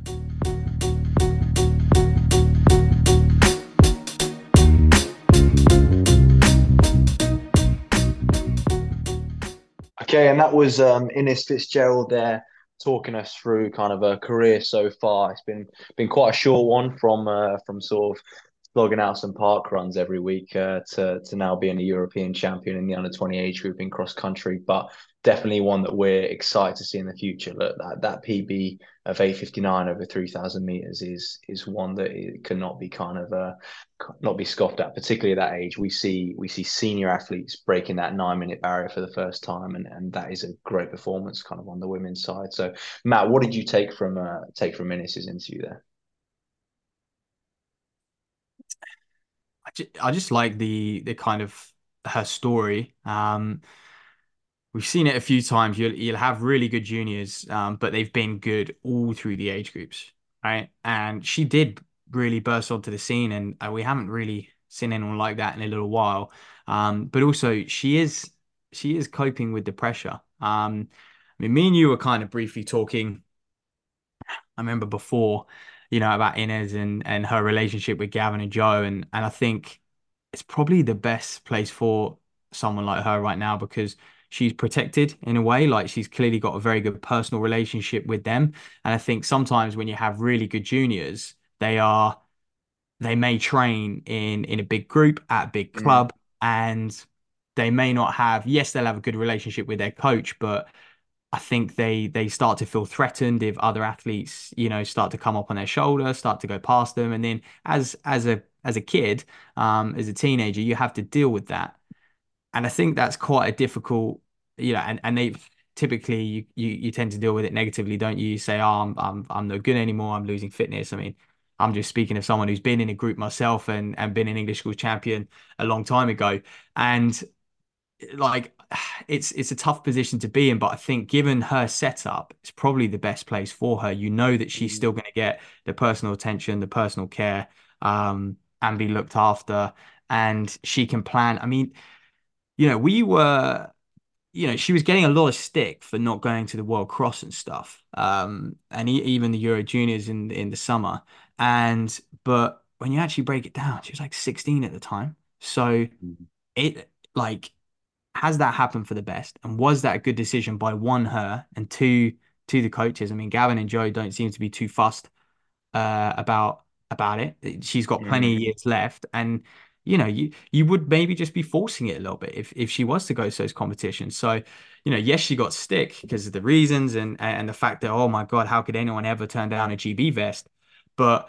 Okay, and that was um, Innes Fitzgerald there talking us through kind of her career so far. It's been been quite a short one from uh, from sort of slogging out some park runs every week uh, to to now being a European champion in the under twenty age group in cross country, but definitely one that we're excited to see in the future. Look, that that P B of eight fifty-nine over three thousand meters is is one that it cannot be kind of uh, not be scoffed at, particularly at that age. We see we see senior athletes breaking that nine minute barrier for the first time, and, and that is a great performance kind of on the women's side. So, Matt, what did you take from uh, take from Innes's interview there? I just, I just like the the kind of her story. Um, we've seen it a few times. You'll you'll have really good juniors, um, but they've been good all through the age groups, right? And she did really burst onto the scene, and uh, we haven't really seen anyone like that in a little while. Um, but also she is she is coping with the pressure. Um, I mean, me and you were kind of briefly talking. I remember before, you know, about Inez and and her relationship with Gavin and Joe, and and I think it's probably the best place for someone like her right now because she's protected in a way. Like she's clearly got a very good personal relationship with them, and I think sometimes when you have really good juniors, they are they may train in in a big group at a big Mm. club, and they may not have. Yes, they'll have a good relationship with their coach, but I think they they start to feel threatened if other athletes, you know, start to come up on their shoulder, start to go past them, and then as as a as a kid, um, as a teenager, you have to deal with that, and I think that's quite a difficult, you know, and and they typically you you you tend to deal with it negatively, don't you? You say, oh, I'm I'm I'm no good anymore, I'm losing fitness. I mean, I'm just speaking of someone who's been in a group myself and and been an English school champion a long time ago, and like it's it's a tough position to be in, but I think given her setup, it's probably the best place for her. You know that she's Mm. still going to get the personal attention, the personal care, um, and be looked after, and she can plan. I mean, you know, we were, you know, she was getting a lot of stick for not going to the World Cross and stuff, um, and e even the Euro Juniors in in the summer. And but when you actually break it down, she was like sixteen at the time, so it like has that happened for the best? And was that a good decision by one, her, and two, to the coaches? I mean, Gavin and Joe don't seem to be too fussed uh, about about it. She's got plenty of Mm. years left, and you know, you you would maybe just be forcing it a little bit if if she was to go to those competitions. So, you know, yes, she got stick because of the reasons and and the fact that oh my God, how could anyone ever turn down a G B vest? But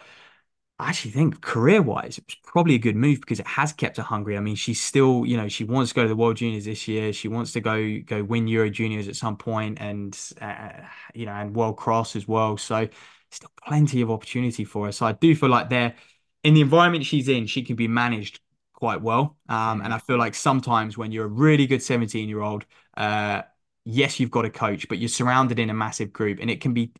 I actually think career-wise, it was probably a good move because it has kept her hungry. I mean, she's still, you know, she wants to go to the World Juniors this year. She wants to go go win Euro Juniors at some point, and uh, you know, and World Cross as well. So still plenty of opportunity for her. So I do feel like they're in the environment she's in, she can be managed quite well. Um, and Mm. I feel like sometimes when you're a really good seventeen year old, uh, yes, you've got a coach, but you're surrounded in a massive group, and it can be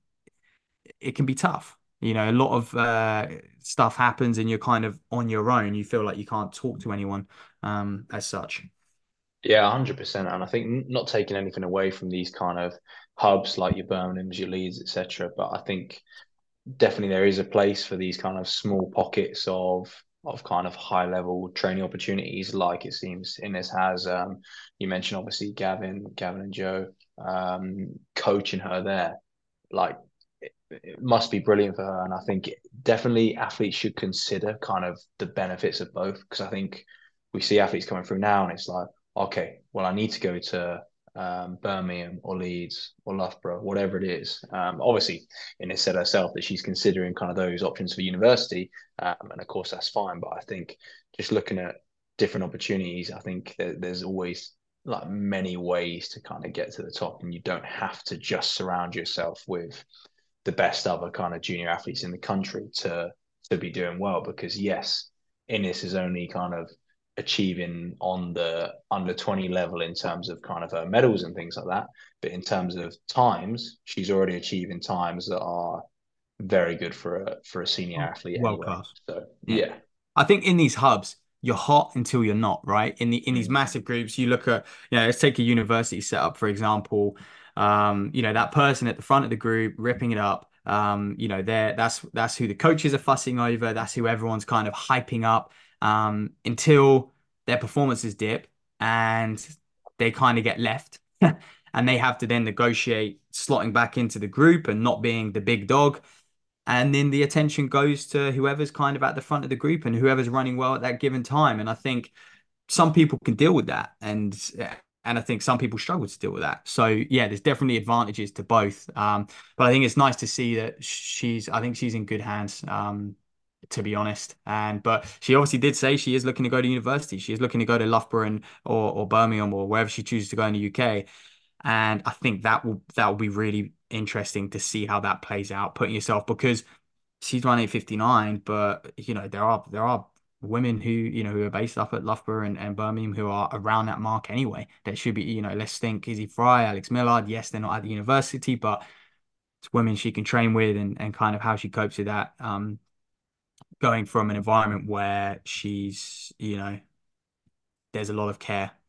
it can be tough. You know, a lot of uh, stuff happens and you're kind of on your own. You feel like you can't talk to anyone um, as such. Yeah, one hundred percent. And I think n- not taking anything away from these kind of hubs like your Birminghams, your Leeds, et cetera. But I think definitely there is a place for these kind of small pockets of of kind of high level training opportunities, like it seems Ines has. Um, you mentioned obviously Gavin, Gavin and Joe, um, coaching her there. Like it, it must be brilliant for her, and I think definitely athletes should consider kind of the benefits of both because I think we see athletes coming through now, and it's like, okay, well, I need to go to um, Birmingham or Leeds or Loughborough, whatever it is. Um, obviously, Ines said herself that she's considering kind of those options for university, um, and of course that's fine. But I think just looking at different opportunities, I think there, there's always like many ways to kind of get to the top, and you don't have to just surround yourself with the best other kind of junior athletes in the country to to be doing well. Because yes, Ines is only kind of achieving on the under twenty level in terms of kind of her medals and things like that. But in terms of times, she's already achieving times that are very good for a for a senior athlete World anyway. class. So Yeah. yeah. I think in these hubs, you're hot until you're not, right? In the in these Mm. massive groups, you look at, you know, let's take a university setup, for example. Um, you know, that person at the front of the group ripping it up. Um, you know, there that's that's who the coaches are fussing over. That's who everyone's kind of hyping up um, until their performances dip and they kind of get left. And they have to then negotiate slotting back into the group and not being the big dog. And then the attention goes to whoever's kind of at the front of the group and whoever's running well at that given time. And I think some people can deal with that, and and I think some people struggle to deal with that. So yeah, there's definitely advantages to both. Um, but I think it's nice to see that she's. I think she's in good hands. Um, to be honest, and but she obviously did say she is looking to go to university. She is looking to go to Loughborough and, or or Birmingham or wherever she chooses to go in the U K. And I think that will that will be really interesting to see how that plays out. Putting yourself because she's run eight fifty-nine, but you know there are there are women who you know who are based up at Loughborough and, and Birmingham who are around that mark anyway. That should be you know let's think Izzy Fry, Alex Millard. Yes, they're not at the university, but it's women she can train with and and kind of how she copes with that. Um, going from an environment where she's you know there's a lot of care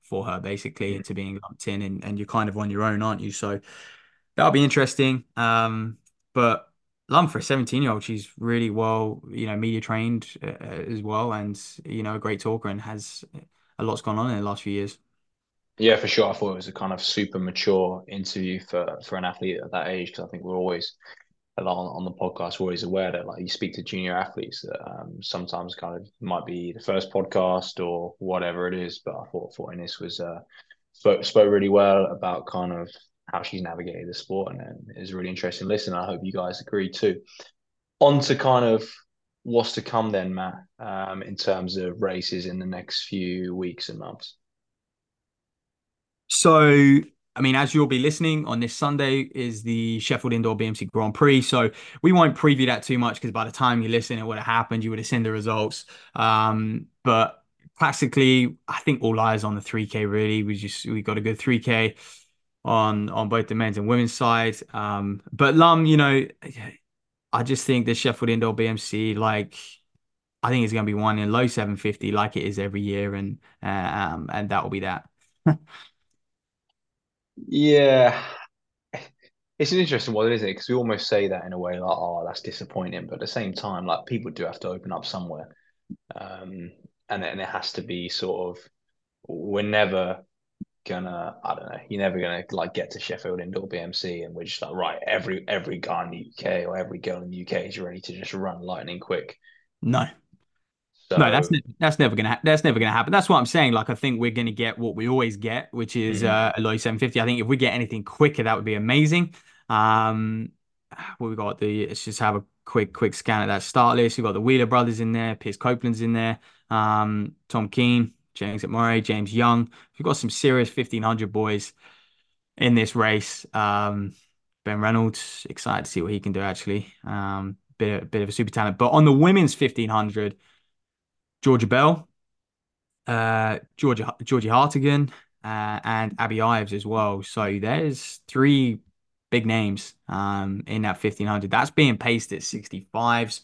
for her basically into being lumped in, and, and you're kind of on your own, aren't you? So that'll be interesting. Um, but Lum for a seventeen year old, she's really well, you know, media trained uh, as well, and you know, a great talker and has a lot's gone on in the last few years. Yeah, for sure. I thought it was a kind of super mature interview for for an athlete at that age, because I think we're always a lot on, on the podcast, we're always aware that like you speak to junior athletes that um, sometimes kind of might be the first podcast or whatever it is. But I thought thought Ines was uh, spoke spoke really well about kind of how she's navigated the sport, and, and it was really interesting. Listen, I hope you guys agree too. On to kind of what's to come then, Matt, um, in terms of races in the next few weeks and months. So, I mean, as you'll be listening on this Sunday is the Sheffield Indoor B M C Grand Prix. So we won't preview that too much because by the time you listen, it would have happened. You would have seen the results. Um, but classically, I think all eyes on the three K really. We just we got a good three K on on both the men's and women's side. Um, but Lum, you know, I just think the Sheffield Indoor B M C, like, I think it's going to be one in low seven fifty like it is every year, and uh, um, and that will be that. Yeah, it's an interesting one, isn't it? Because we almost say that in a way like, oh, that's disappointing. But at the same time, like people do have to open up somewhere. Um, and, and it has to be sort of, we're never gonna, I don't know, you're never gonna like get to Sheffield Indoor B M C and we're just like, right, every every guy in the U K or every girl in the U K is ready to just run lightning quick. No. So No, that's ne that's never gonna ha that's never gonna happen. That's what I'm saying. Like, I think we're gonna get what we always get, which is mhm. uh, a low seven fifty. I think if we get anything quicker, that would be amazing. Um, well, we got the let's just have a quick quick scan at that start list. We've got the Wheeler brothers in there, Pierce Copeland's in there, um, Tom Keane, James McMurray, James Young. We've got some serious fifteen hundred boys in this race. Um, Ben Reynolds, excited to see what he can do actually. Um, bit bit of a super talent. But on the women's fifteen hundred. Georgia Bell, uh, Georgia Georgie Hartigan, uh, and Abby Ives as well. So there's three big names um, in that fifteen hundred. That's being paced at sixty-fives.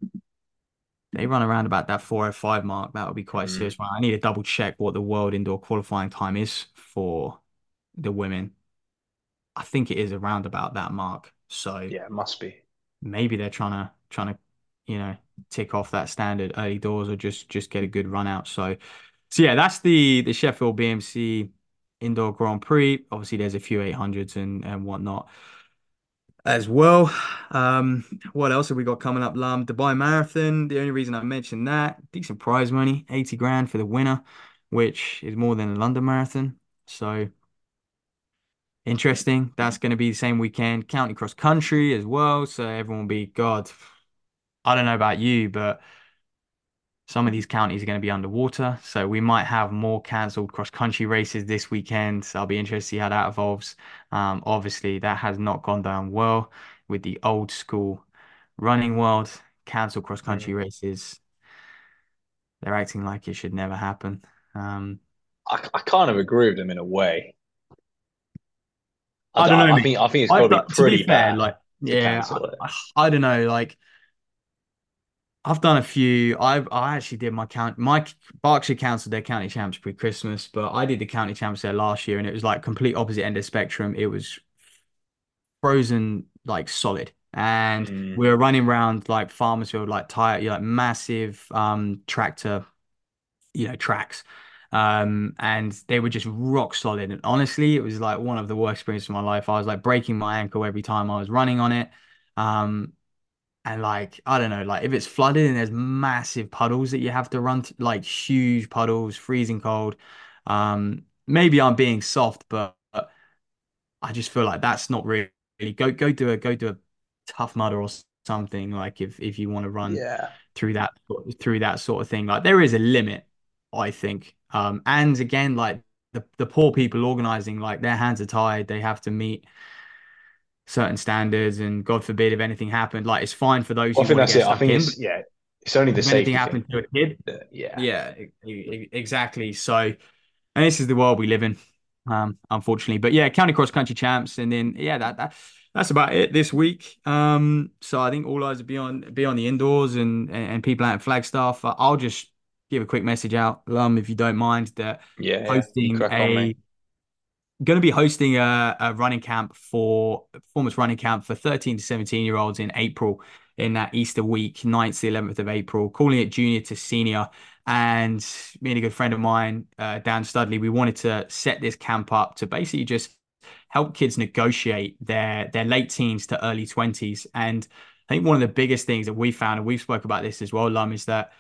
They run around about that four oh five mark. That would be quite Mm. serious. I need to double check what the world indoor qualifying time is for the women. I think it is around about that mark. So Yeah, it must be. maybe they're trying to trying to you know tick off that standard early doors or just just get a good run out. So so yeah, that's the the Sheffield B M C Indoor Grand Prix. Obviously, there's a few eight hundreds and and whatnot as well. Um, what else have we got coming up? Lam Dubai Marathon. The only reason I mentioned that, decent prize money, eighty grand for the winner, which is more than a London Marathon. So interesting. That's going to be the same weekend. County cross country as well. So everyone will be, God, I don't know about you, but some of these counties are going to be underwater. So we might have more cancelled cross country races this weekend. So I'll be interested to see how that evolves. Um, obviously, that has not gone down well with the old school running world. Cancelled cross country Mm. races. They're acting like it should never happen. Um, I, I kind of agree with them in a way. I, I don't know, I, I mate. think I think it's I've got to be got, to be pretty fair, bad like, to yeah, cancel it. I, I, I don't know, like, I've done a few. I've I actually did my count. My Berkshire cancelled their county champs pre-Christmas, but I did the county champs there last year, and it was like complete opposite end of the spectrum. It was frozen like solid, and Mm. we were running around like Farmersfield, like tire, like massive um tractor, you know, tracks, um, and they were just rock solid. And honestly, it was like one of the worst experiences of my life. I was like breaking my ankle every time I was running on it. Um, and like, I don't know, like if it's flooded and there's massive puddles that you have to run, th like huge puddles, freezing cold. Um, maybe I'm being soft, but I just feel like that's not really go go do a go do a tough mudder or something. Like if if you want to run Yeah. through that through that sort of thing, like there is a limit, I think. Um, and again, like the the poor people organizing, like their hands are tied. They have to meet certain standards, and God forbid if anything happened, like it's fine for those Well, I who think want to that's get it. I stuck think in, but it's yeah, it's only the if anything safety thing. happened to a kid, that- yeah. yeah, e- e- exactly. So, and this is the world we live in, um, unfortunately. But yeah, county cross country champs, and then yeah, that that that's about it this week. Um, so I think all eyes will be on be on the indoors and and, and people out in Flagstaff. Uh, I'll just give a quick message out, Lum, if you don't mind, that Yeah, yeah. You hosting crack on, a mate. going to be hosting a, a running camp for performance running camp for thirteen to seventeen year olds in April, in that Easter week, ninth to eleventh of April, calling it junior to senior. And me and a good friend of mine, uh, Dan Studley, we wanted to set this camp up to basically just help kids negotiate their their late teens to early twenties. And I think one of the biggest things that we found, and we've spoke about this as well, Lum, is that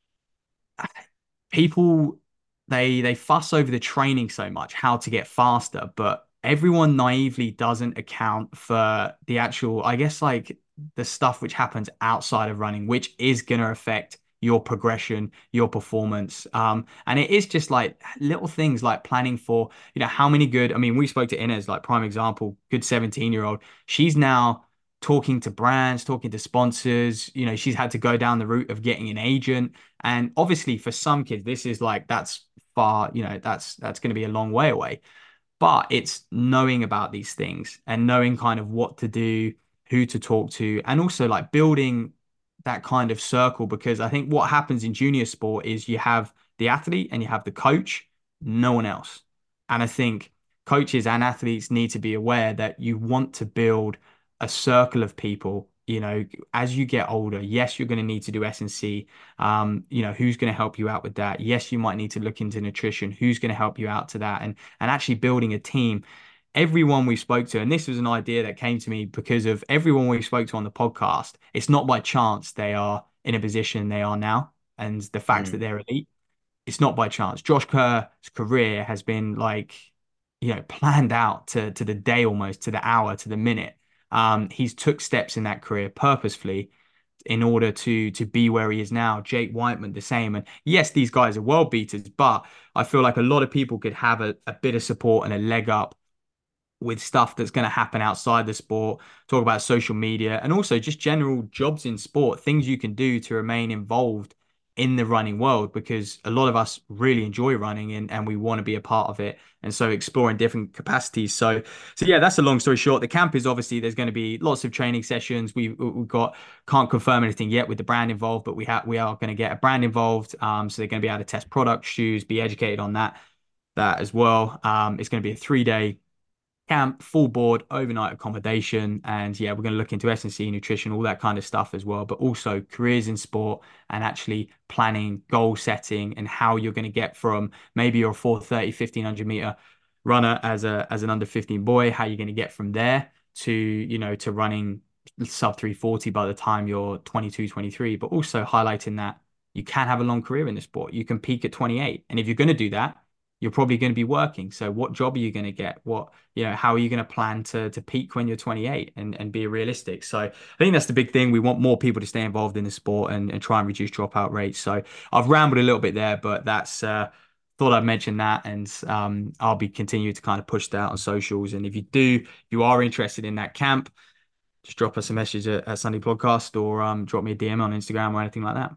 people they they fuss over the training so much, how to get faster, but everyone naively doesn't account for the actual, I guess, like the stuff which happens outside of running, which is going to affect your progression, your performance. Um, and it is just like little things like planning for, you know, how many good, I mean, we spoke to Inez, like prime example, good seventeen year old. She's now talking to brands, talking to sponsors, you know, she's had to go down the route of getting an agent. And obviously for some kids, this is like, that's far, you know, that's, that's going to be a long way away. But it's knowing about these things and knowing kind of what to do, who to talk to, and also like building that kind of circle. Because I think what happens in junior sport is you have the athlete and you have the coach, no one else. And I think coaches and athletes need to be aware that you want to build a circle of people. You know, as you get older, yes, you're going to need to do S and C. Um, you know, who's going to help you out with that? Yes, you might need to look into nutrition. Who's going to help you out to that? And and actually building a team. Everyone we spoke to, and this was an idea that came to me because of everyone we spoke to on the podcast. It's not by chance they are in a position they are now, and the fact that Mm. they're elite. It's not by chance. Josh Kerr's career has been like, you know, planned out to to the day, almost to the hour, to the minute. Um, he's took steps in that career purposefully in order to to be where he is now. Jake Whiteman, the same. And yes, these guys are world beaters, but I feel like a lot of people could have a, a bit of support and a leg up with stuff that's going to happen outside the sport, talk about social media, and also just general jobs in sport, things you can do to remain involved in the running world, because a lot of us really enjoy running and, and we want to be a part of it. And so exploring different capacities. So, so yeah, that's a long story short. The camp is obviously there's going to be lots of training sessions. We, we've got, can't confirm anything yet with the brand involved, but we have, we are going to get a brand involved. Um, so they're going to be able to test products, shoes, be educated on that, that as well. Um, it's going to be a three day camp, full board, overnight accommodation, and yeah, we're going to look into S and C, nutrition, all that kind of stuff as well, but also careers in sport and actually planning, goal setting, and how you're going to get from maybe you're a four thirty, fifteen hundred meter runner as a as an under fifteen boy, how you're going to get from there to, you know, to running sub three forty by the time you're twenty-two, twenty-three, but also highlighting that you can have a long career in the sport. You can peak at twenty-eight, and if you're going to do that, you're probably going to be working. So what job are you going to get? What, you know, how are you going to plan to to peak when you're twenty-eight and, and be realistic? So I think that's the big thing. We want more people to stay involved in the sport and, and try and reduce dropout rates. So I've rambled a little bit there, but that's, uh, thought I'd mention that. And um, I'll be continuing to kind of push that on socials. And if you do, if you are interested in that camp, just drop us a message at, at Sunday Podcast, or um, drop me a D M on Instagram or anything like that.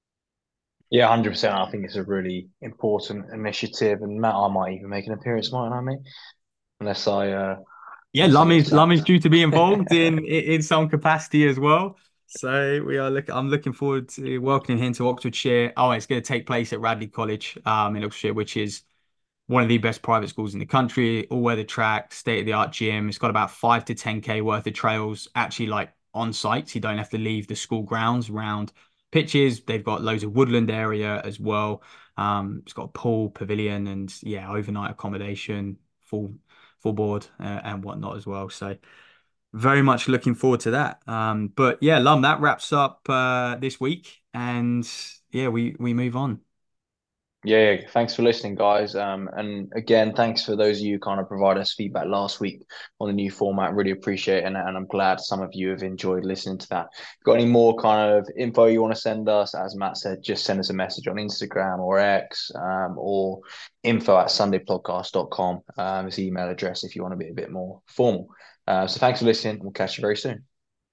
Yeah, one hundred percent. I think it's a really important initiative. And Matt, I might even make an appearance, mightn't I, mate? Unless I, uh, Yeah, unless I Lum get is Lum is sacked. due to be involved in in in some capacity as well. So we are look. I'm looking forward to welcoming him to Oxfordshire. Oh, it's going to take place at Radley College, um, in Oxfordshire, which is one of the best private schools in the country. All weather track, state of the art gym. It's got about five to ten k worth of trails actually like on site. You don't have to leave the school grounds around pitches. They've got loads of woodland area as well. Um, it's got a pool, pavilion, and yeah, overnight accommodation, full full board, uh, and whatnot as well. So very much looking forward to that. Um, but yeah, Lum, that wraps up uh, this week, and yeah, we we move on. Yeah, yeah, thanks for listening, guys. Um, and again, thanks for those of you who kind of provided us feedback last week on the new format. Really appreciate it, and, and I'm glad some of you have enjoyed listening to that. If you've got any more kind of info you want to send us, as Matt said, just send us a message on Instagram or X, um, or info at sunday podcast dot com. Um, it's the email address if you want to be a bit more formal. Uh, so thanks for listening. We'll catch you very soon.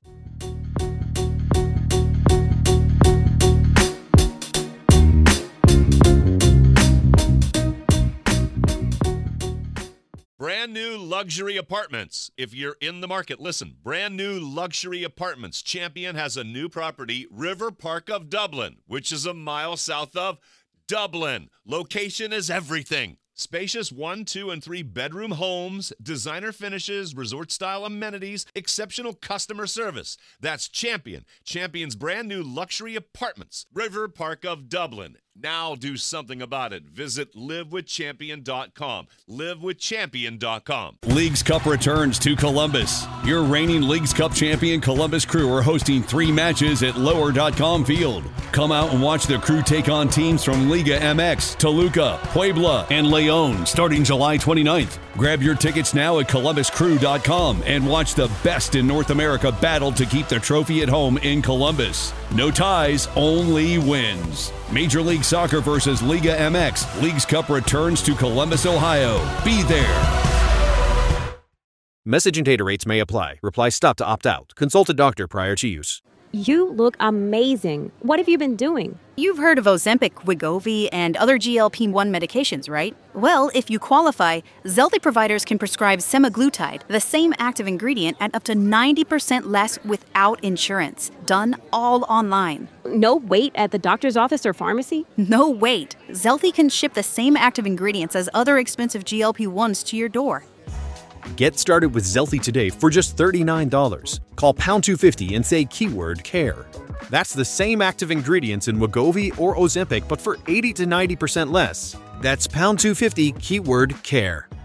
Brand new luxury apartments. If you're in the market, listen. Brand new luxury apartments. Champion has a new property, River Park of Dublin, which is a mile south of Dublin. Location is everything. Spacious one, two, and three bedroom homes, designer finishes, resort-style amenities, exceptional customer service. That's Champion. Champion's brand new luxury apartments. River Park of Dublin. Now do something about it. Visit live with champion dot com. live with champion dot com. Leagues Cup returns to Columbus. Your reigning Leagues Cup champion Columbus Crew are hosting three matches at lower dot com field. Come out and watch the Crew take on teams from Liga M X, Toluca, Puebla, and León starting July twenty-ninth. Grab your tickets now at columbus crew dot com and watch the best in North America battle to keep the trophy at home in Columbus. No ties, only wins. Major League Soccer versus Liga M X. Leagues Cup returns to Columbus, Ohio. Be there. Message and data rates may apply. Reply stop to opt out. Consult a doctor prior to use. You look amazing. What have you been doing? You've heard of Ozempic, Wegovy, and other G L P one medications, right? Well, if you qualify, Zelty providers can prescribe semaglutide, the same active ingredient, at up to ninety percent less without insurance. Done all online. No wait at the doctor's office or pharmacy? No wait. Zelty can ship the same active ingredients as other expensive G L P ones to your door. Get started with Zelty today for just thirty-nine dollars. Call pound two fifty and say keyword CARE. That's the same active ingredients in Wegovy or Ozempic, but for eighty to ninety percent less. That's pound two fifty, keyword CARE.